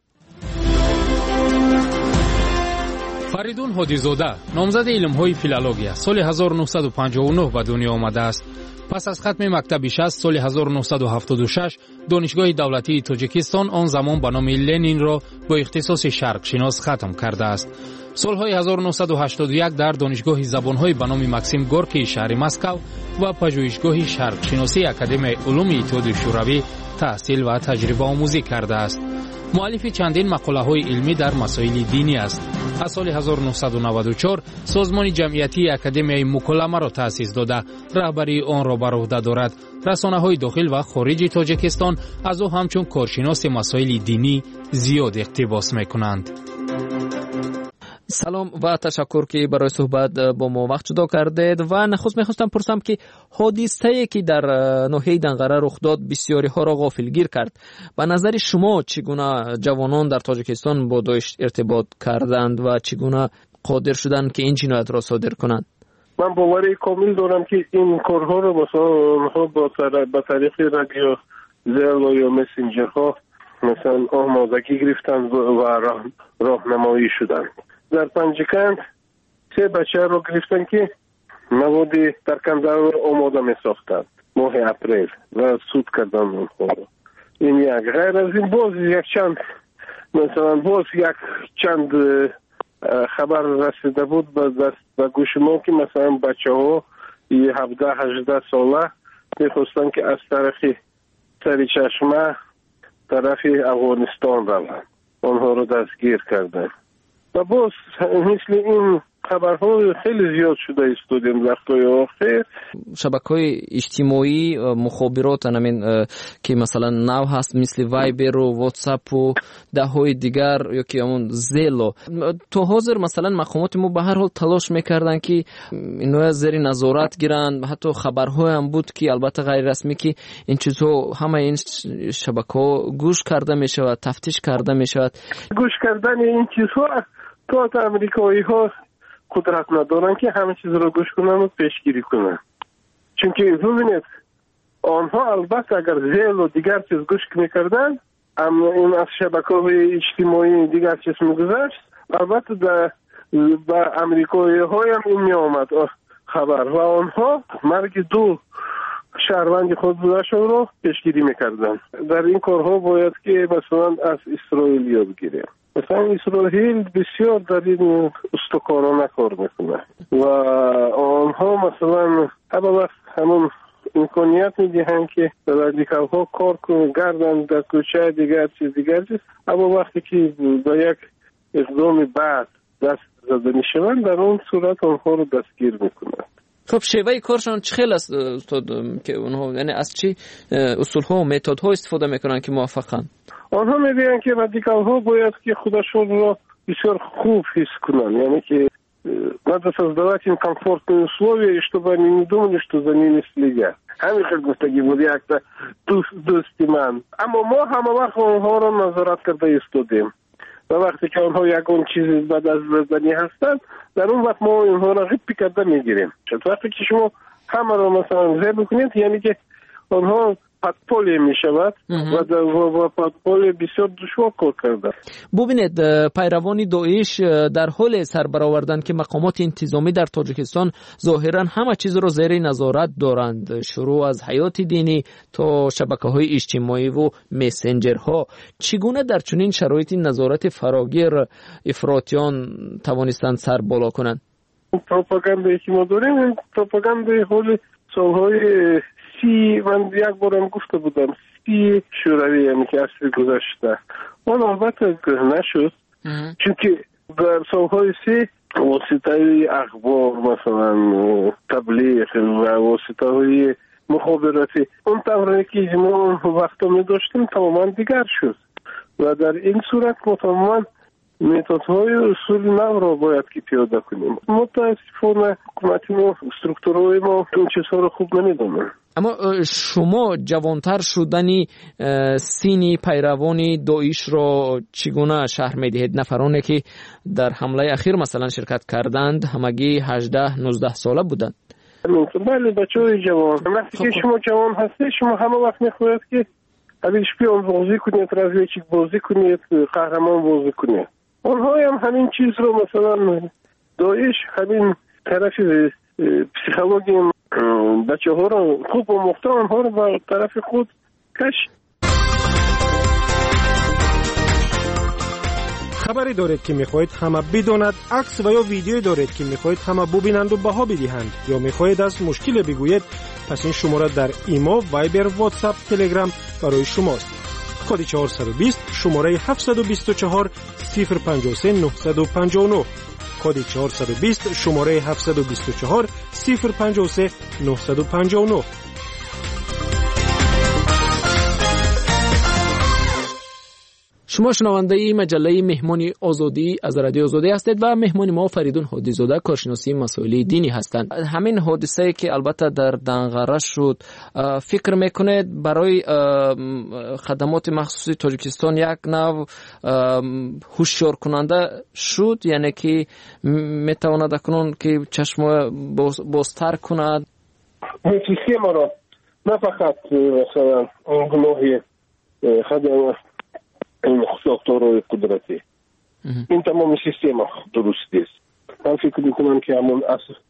B: فریدون هادی‌زاده نامزد علم‌های فیلولوژی سال هزار و نهصد و پنجاه و نه به دنیا آمده است. پس از ختم مکتب شش سال هزار و نهصد و هفتاد و شش دانشگاه دولتی تاجیکستان آن زمان به نام لنین را با اختصاص شرق شناس ختم کرده است. سالهای هزار و نهصد و هشتاد و یک در دانشگاه زبان‌های به نام ماکسیم گورکی شهر مسکو و پژوهشگاه شرق شناسی اکادمی علوم اتحاد شوروی تحصیل و تجربه آموزی کرده است. مؤلف چندین مقاله‌های علمی در مسائل دینی است. از سال هزار و نهصد و نود و چهار سازمان جمعیتی اکادمی مکالمه را تأسیس داده، رهبری آن را بر عهده دارد. رسانه‌های داخل و خارج تاجیکستان از او همچون کارشناس مسائل دینی زیاد اقتباس می‌کنند.
I: سلام و تشکر که برای صحبت با ما وقت جدا کردید. و نخست میخواستم پرسم که حادثه‌ای که در ناحیه دنغره رخ داد بسیاری ها را غافلگیر کرد. به نظر شما چگونه جوانان در تاجیکستان با داعش ارتباط کردند و چگونه قادر شدند که این جنایت را صادر کنند؟
G: من باوری کامل دارم که این کارها رو مثلا اونها با با طریق رادیو زل یا مسنجرها مثلا آمادگی گرفتند و راهنمایی شدند. در پنجکند سه بچه رو گرفتن که مواد ترکنده رو آماده می ساختند ماه اپریل و سود کردن اونها رو. این یک. غیر از این باز یک چند مثلا باز یک چند خبر رسیده بود به دست به گوش ما که مثلا بچه ها هفده هجده ساله میخواستن که از طرف سری چشمه طرف افغانستان روند، آنها رو دستگیر کردن. و باز مثل این خبرها خیلی زیاد شده استودیم وقتای آخر.
I: شبکه‌های اجتماعی مخابرات همین که مثلا نو هست مثل وایبر و واتساپ و ده‌های دیگر یا که همون زیلو، تو حاضر مثلا مقامات ما به هر حال تلاش میکردن که اینو زیر نظارت گیرن. حتی خبرهای هم بود که البته غیر رسمی که این چیزها همه این شبکه‌ها گوش کرده میشه و تفتیش کرده میشه.
G: گوش کردن این چیزها تو امریکایی ها قدرت ندارن که همه چیز رو گوش کنن و پیشگیری کنن. چون که ببینید آنها البته اگر زیل و دیگر چیز گوش میکردن، اما این از شبکه‌های اجتماعی دیگر چیز میگذشت، البته به امریکایی های هم این میامد خبر و آنها مرگ دو شهروند خود بودشون رو پیشگیری میکردن. در این کارها باید که مثلا از اسرائیل یاد بگیریم. مثلا اسرائیل بسیار در این استکارانه کار میکنه و آنها مثلا هر وقت همون امکانیت میدهند که رادیکال ها کار کنن گردن در کوچه دیگر چیز دیگر چیز، اما وقتی که با یک اقدام بعد دست زده میشوند در اون صورت آنها رو دستگیر میکنند.
I: خب شیوه کارشان چه خیلی است استاد که اونها یعنی از چی اصول ها و متد ها استفاده میکنن که موفقن؟
G: آنها میگن که رادیکال ها باید که خودشون رو بسیار خوب حس کنن، یعنی که надо создавать им комфортные условия, чтобы они не думали, что за ними следят. همین گفتگی بود یک دوست دوستی من. اما ما همه وقت اونها رو نظارت کرده ایستادیم
M: و وقتی که آنها یکون چیز بعد از زدنی هستند در اون وقت ما اونها را غیب کرده میگیریم. وقتی که شما همه را مثلا ضبط کنید یعنی که آنها پادپولی می شود و در پادپولی بسیار دشوار کار کرده.
I: ببینید پیروان داعش در حال سربرآوردن که مقامات انتظامی در تاجیکستان ظاهرا همه چیز را زیر نظارت دارند، شروع از حیات دینی تا شبکه‌های اجتماعی و مسنجرها. چگونه در چنین شرایطی نظارت فراگیر افراطیان توانستند سر بالا کنند؟
M: پروپاگاندایی که ما داریم این پروپاگاندای حول سالهای سی، من یک بارم گفته بودم سی شوروی یعنی که اصلی گذشته اون البته نشد چون که در سالهای سی واسطه اخبار مثلا تبلیغ و واسطه های مخابراتی اون طوری که ما وقتا می داشتیم تماما دیگر شد و در این صورت ما تماما متدهای اصول نو را باید که پیاده کنیم. متاسفانه حکومتی ما استرکتورهای ما اون چیزها را خوب نمیدونن.
I: اما شما جوانتر شدنی سینی پیروانی داعش را چگونه شرح میدهید؟ نفرانی که در حمله اخیر مثلا شرکت کردند همگی هجده نوزده ساله بودند.
M: بله بچه های جوان. وقتی که شما جوان هستید شما همه وقت میخواید که اگه شپیون بازی کنید، رازویچیک بازی کنید، قهرمان بازی کنید. آنها هم همین چیز رو مثلا داعش همین طرف پسیکولوژی بچه ها رو خوب و مختار آنها رو به طرف خود کشید.
V: خبری دارید که میخواهید همه بداند، عکس و یا ویدیویی دارید که میخواهید همه ببینند و بها بدهند یا میخواهید از مشکل بگویید، پس این شماره در ایمو، وایبر، واتساپ، تلگرام برای شماست. کد چهارصد و بیست شماره هفتصد و بیست و چهار صفر پنجاه و سه نهصد و پنجاه و نه. کد چهارصد و بیست شماره هفتصد و بیست و چهار صفر پنجاه و سه نهصد و پنجاه و نه.
I: شما شنونده ای مجله مهمانی آزادی از رادیو آزادی هستید و مهمان ما فریدون هادی زاده کارشناسی مسائل دینی هستند. همین حادثه که البته در دنغره شد، فکر میکنید برای خدمات مخصوصی تاجیکستان یک نوع هوشیار کننده شد، یعنی که میتواند اکنون که چشم بازتر کند؟
M: سیستم را نه فقط مثلا گناهی خدمات این ساختارهای قدرتی این تمام سیستم درست است. من فکر میکنم که همون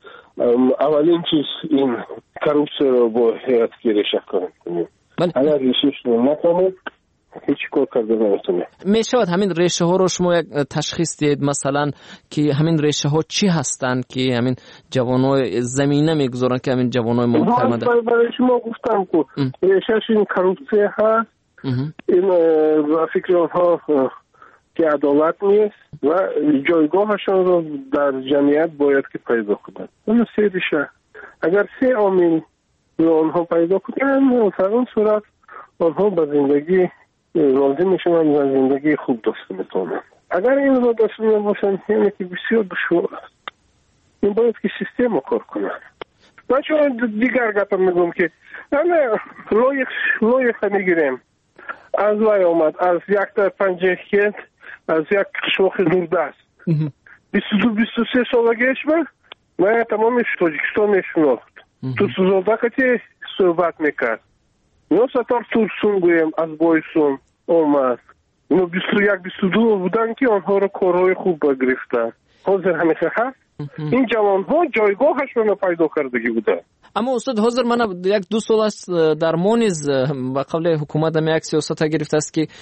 M: اولین چیز این کروپسی رو باید که ریشه کنیم. اگر ریشهش رو نکنیم هیچ کار کرده نمیتونه.
I: میشود همین ریشه ها رو شما یک تشخیص دید مثلا که همین ریشه ها چی هستند که همین جوانای زمینه میگذارن که همین جوانای محترمه
M: برای شما گفتم که ریشهش این کروپسی هست. این فکر آنها که عدالت نیست و جایگاهشان رو در جمعیت باید که پیدا کنند. اون سه ریشه اگر سه عامل رو آنها پیدا کنند در اون صورت آنها به زندگی راضی میشن و زندگی خوب داشته میتونن. اگر این رو داشته نباشن یعنی که بسیار دشوار است. این باید که سیستم رو کار کنند. من شما دیگر گفتم میگم که نه لایق لایق میگیریم از وای آمد از یک تا پنجه کیت از یک شوخ دوردست بیست و دو بیست و سه سالگیش من من تمام تاجیکستان میشناخت تو سوزادکتی صحبت میکرد نو ستار تورسون گویم از بایسون آمد نو بیست و یک بیست و دو بودن که آنها رو کارهای خوب گرفتن. حاضر همیشه هست این جوان ها جایگاهشون رو پیدا کردگی بوده.
I: اما استاد حاضر من یک دو سال است در مونیز با قبل حکومت هم یک سیاست گرفته است که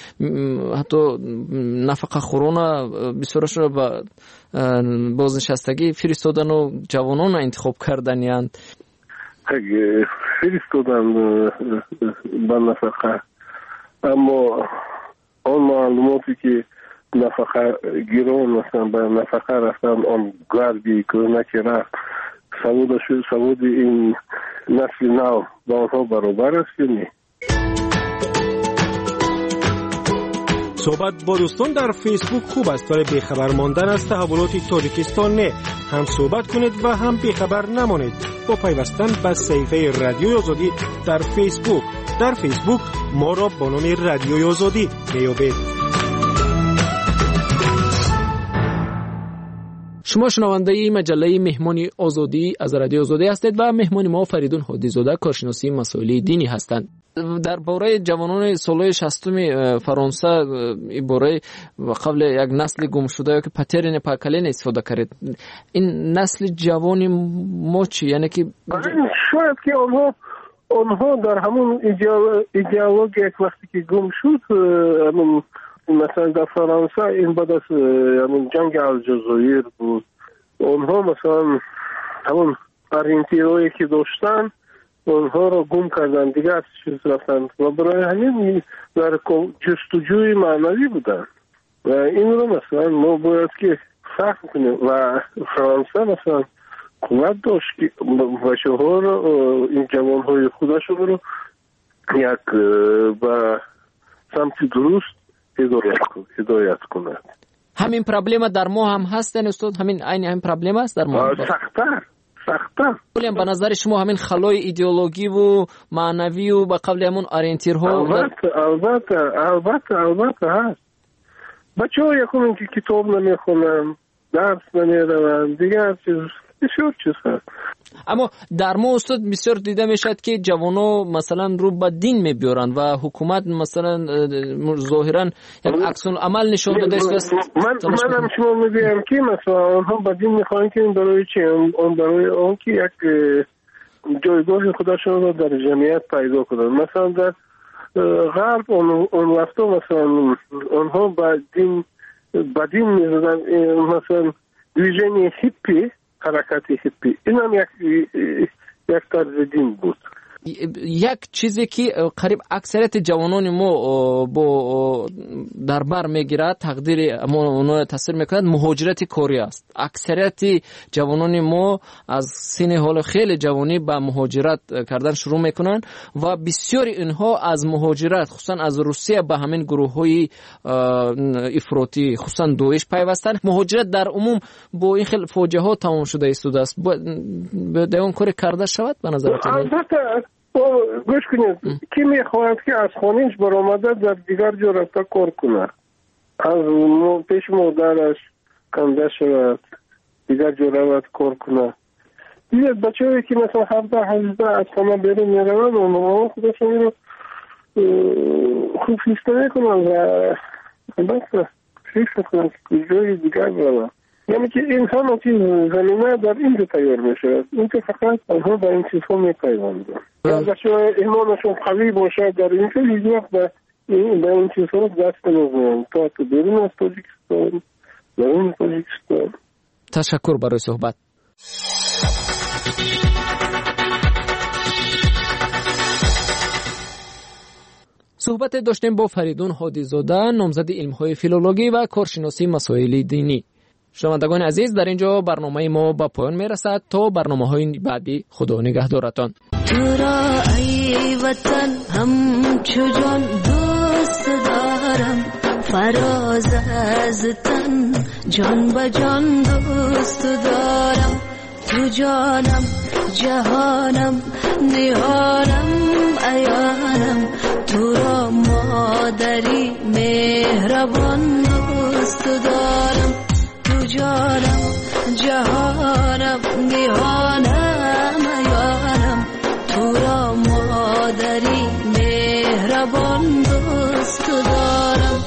I: حتی نفقه خورونا بسیارش رو با بازنشستگی فرستادن و جوانان انتخاب کردن یعنی
M: فرستادن با نفقه، اما آن معلوماتی که نفقه گیران مثلا به نفقه رفتن آن گردی که نکه رفت سواد شد سواد این نسل نو با آنها برابر است یعنی
V: صحبت با دوستان در فیسبوک خوب است ولی بیخبر ماندن از تحولات تاجیکستان نه. هم صحبت کنید و هم بیخبر نمانید با پیوستن به صفحه رادیوی آزادی در فیسبوک. در فیسبوک ما را با نام رادیوی آزادی میابید.
I: شما شنونده ای مجله مهمان آزادی از رادیو آزادی هستید و مهمان ما فریدون هادی زاده کارشناسی مسائل دینی هستند. درباره جوانان سال شصتم فرانسه باره قبل یک نسل گم شده که پترین پاکلین استفاده کرد. این نسل جوان ما چی؟ یعنی که
M: شاید که آنها آنها در همون ایدئولوژی یک وقتی که گم شد، همون مثلا در فرانسه این بعد از همون جنگ الجزایر بود، آنها مثلا همون اورینتیرویی که داشتن اونها رو گم کردن، دیگه از چیز رفتن و برای همین در جستجوی معنوی بودن و این رو مثلا ما باید که فهم کنیم و فرانسه مثلا قوت داشت که بچه ها رو این جوان های خودشون رو یک به سمت درست هدایت کند.
I: همین پرابلم در ما هم هستن استاد؟ همین عین همین پرابلم است در ما؟
M: سخت‌تر سخت‌تر.
I: ولی به نظر شما همین خلای ایدئولوژی و معنوی و به قبل همون اورینتیرها
M: البته البته البته البته هست. بچه‌ها یکم که کتاب نمیخونن، درس نمیرن، دیگه هر چیز بسیار چیز هست.
I: اما در ما استاد بسیار دیده میشد که جوانا مثلا رو به دین میبیارن و حکومت مثلا ظاهرا یک عکس العمل نشون داده است.
M: من منم شما میگم که مثلا آنها به دین میخوان که برای چی؟ اون برای اون که یک جایگاه خودشون رو در جمعیت پیدا کنن. مثلا در غرب اون اون وقتا مثلا آنها به دین به دین میزدن، مثلا ویژن هیپی، حرکت هیپی، این هم یک یک طرز دین بود.
I: یک چیزی که قریب اکثریت جوانان ما با در بر میگیرد، تقدیر ما اونها تاثیر میکند، مهاجرت کاری است. اکثریت جوانان ما از سن حال خیلی جوانی به مهاجرت کردن شروع میکنن و بسیاری اینها از مهاجرت خصوصا از روسیه به همین گروه های افراطی خصوصا دویش پیوستن. مهاجرت در عموم با این خیلی فوجه ها تمام شده ایستاده است. به اون کار کرده شود به نظرتون؟
M: گوش کنید، کی میخواهد که از خانهش برآمده در دیگر جا رفته کار کنه، از پیش مادرش کنده شود دیگر جا رفت کار کنه. دیگه بچه هایی که مثلا هفته هفته از خانه بیرون میروند اونها خودشون رو خوب فیسته میکنن و بس فیسته کنن که جای دیگر برون. یعنی که این همه چیز زمینه در اینجا تیار میشه، این که فقط آنها به این چیزها میپیوندن. بچه ایمانشون قوی باشه در اینجا هیچ وقت به این چیزها دست نمیزنن، تا تو بیرون از تاجیکستان، درون تاجیکستان.
I: تشکر برای صحبت. صحبت داشتیم با فریدون هادی زاده، نامزد علم‌های فیلولوژی و کارشناسی مسائل دینی. شنوندگان عزیز، در اینجا برنامه ما به پایان میرسد. تا برنامه‌های بعدی خدا نگهدارتان.
O: تو را ای وطن همچو جان دوست دارم، فراز از تن جان به جان دوست دارم. تو جانم جهانم نهانم عیانم، تو را مادری مهربان دوست دارم. تو جانم جهانم نهانم عیانم، تو را مادری مهربان دوست دارم.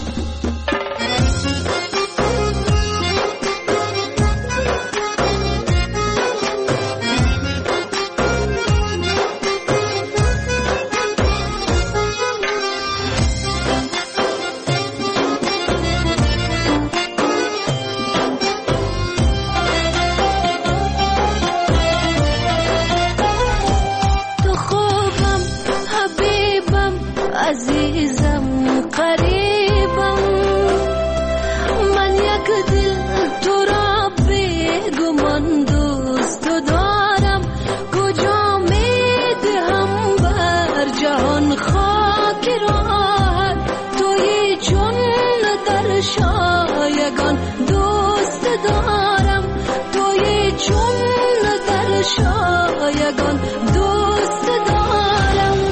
O: عزیزم قریبم، من یک دل تو را بیگمان دوست دارم. کجا میدهم بر جهان خاک راحت، توی چون در شایگان دوست دارم. توی چون در شایگان دوست دارم.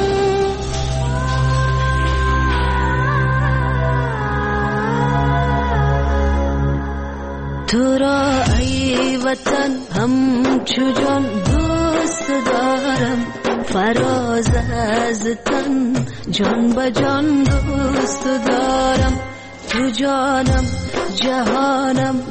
O: تو را ای وطن همچو جان دوست دارم، فراز از تن جان به جان دوست دارم. تو جانم جهانم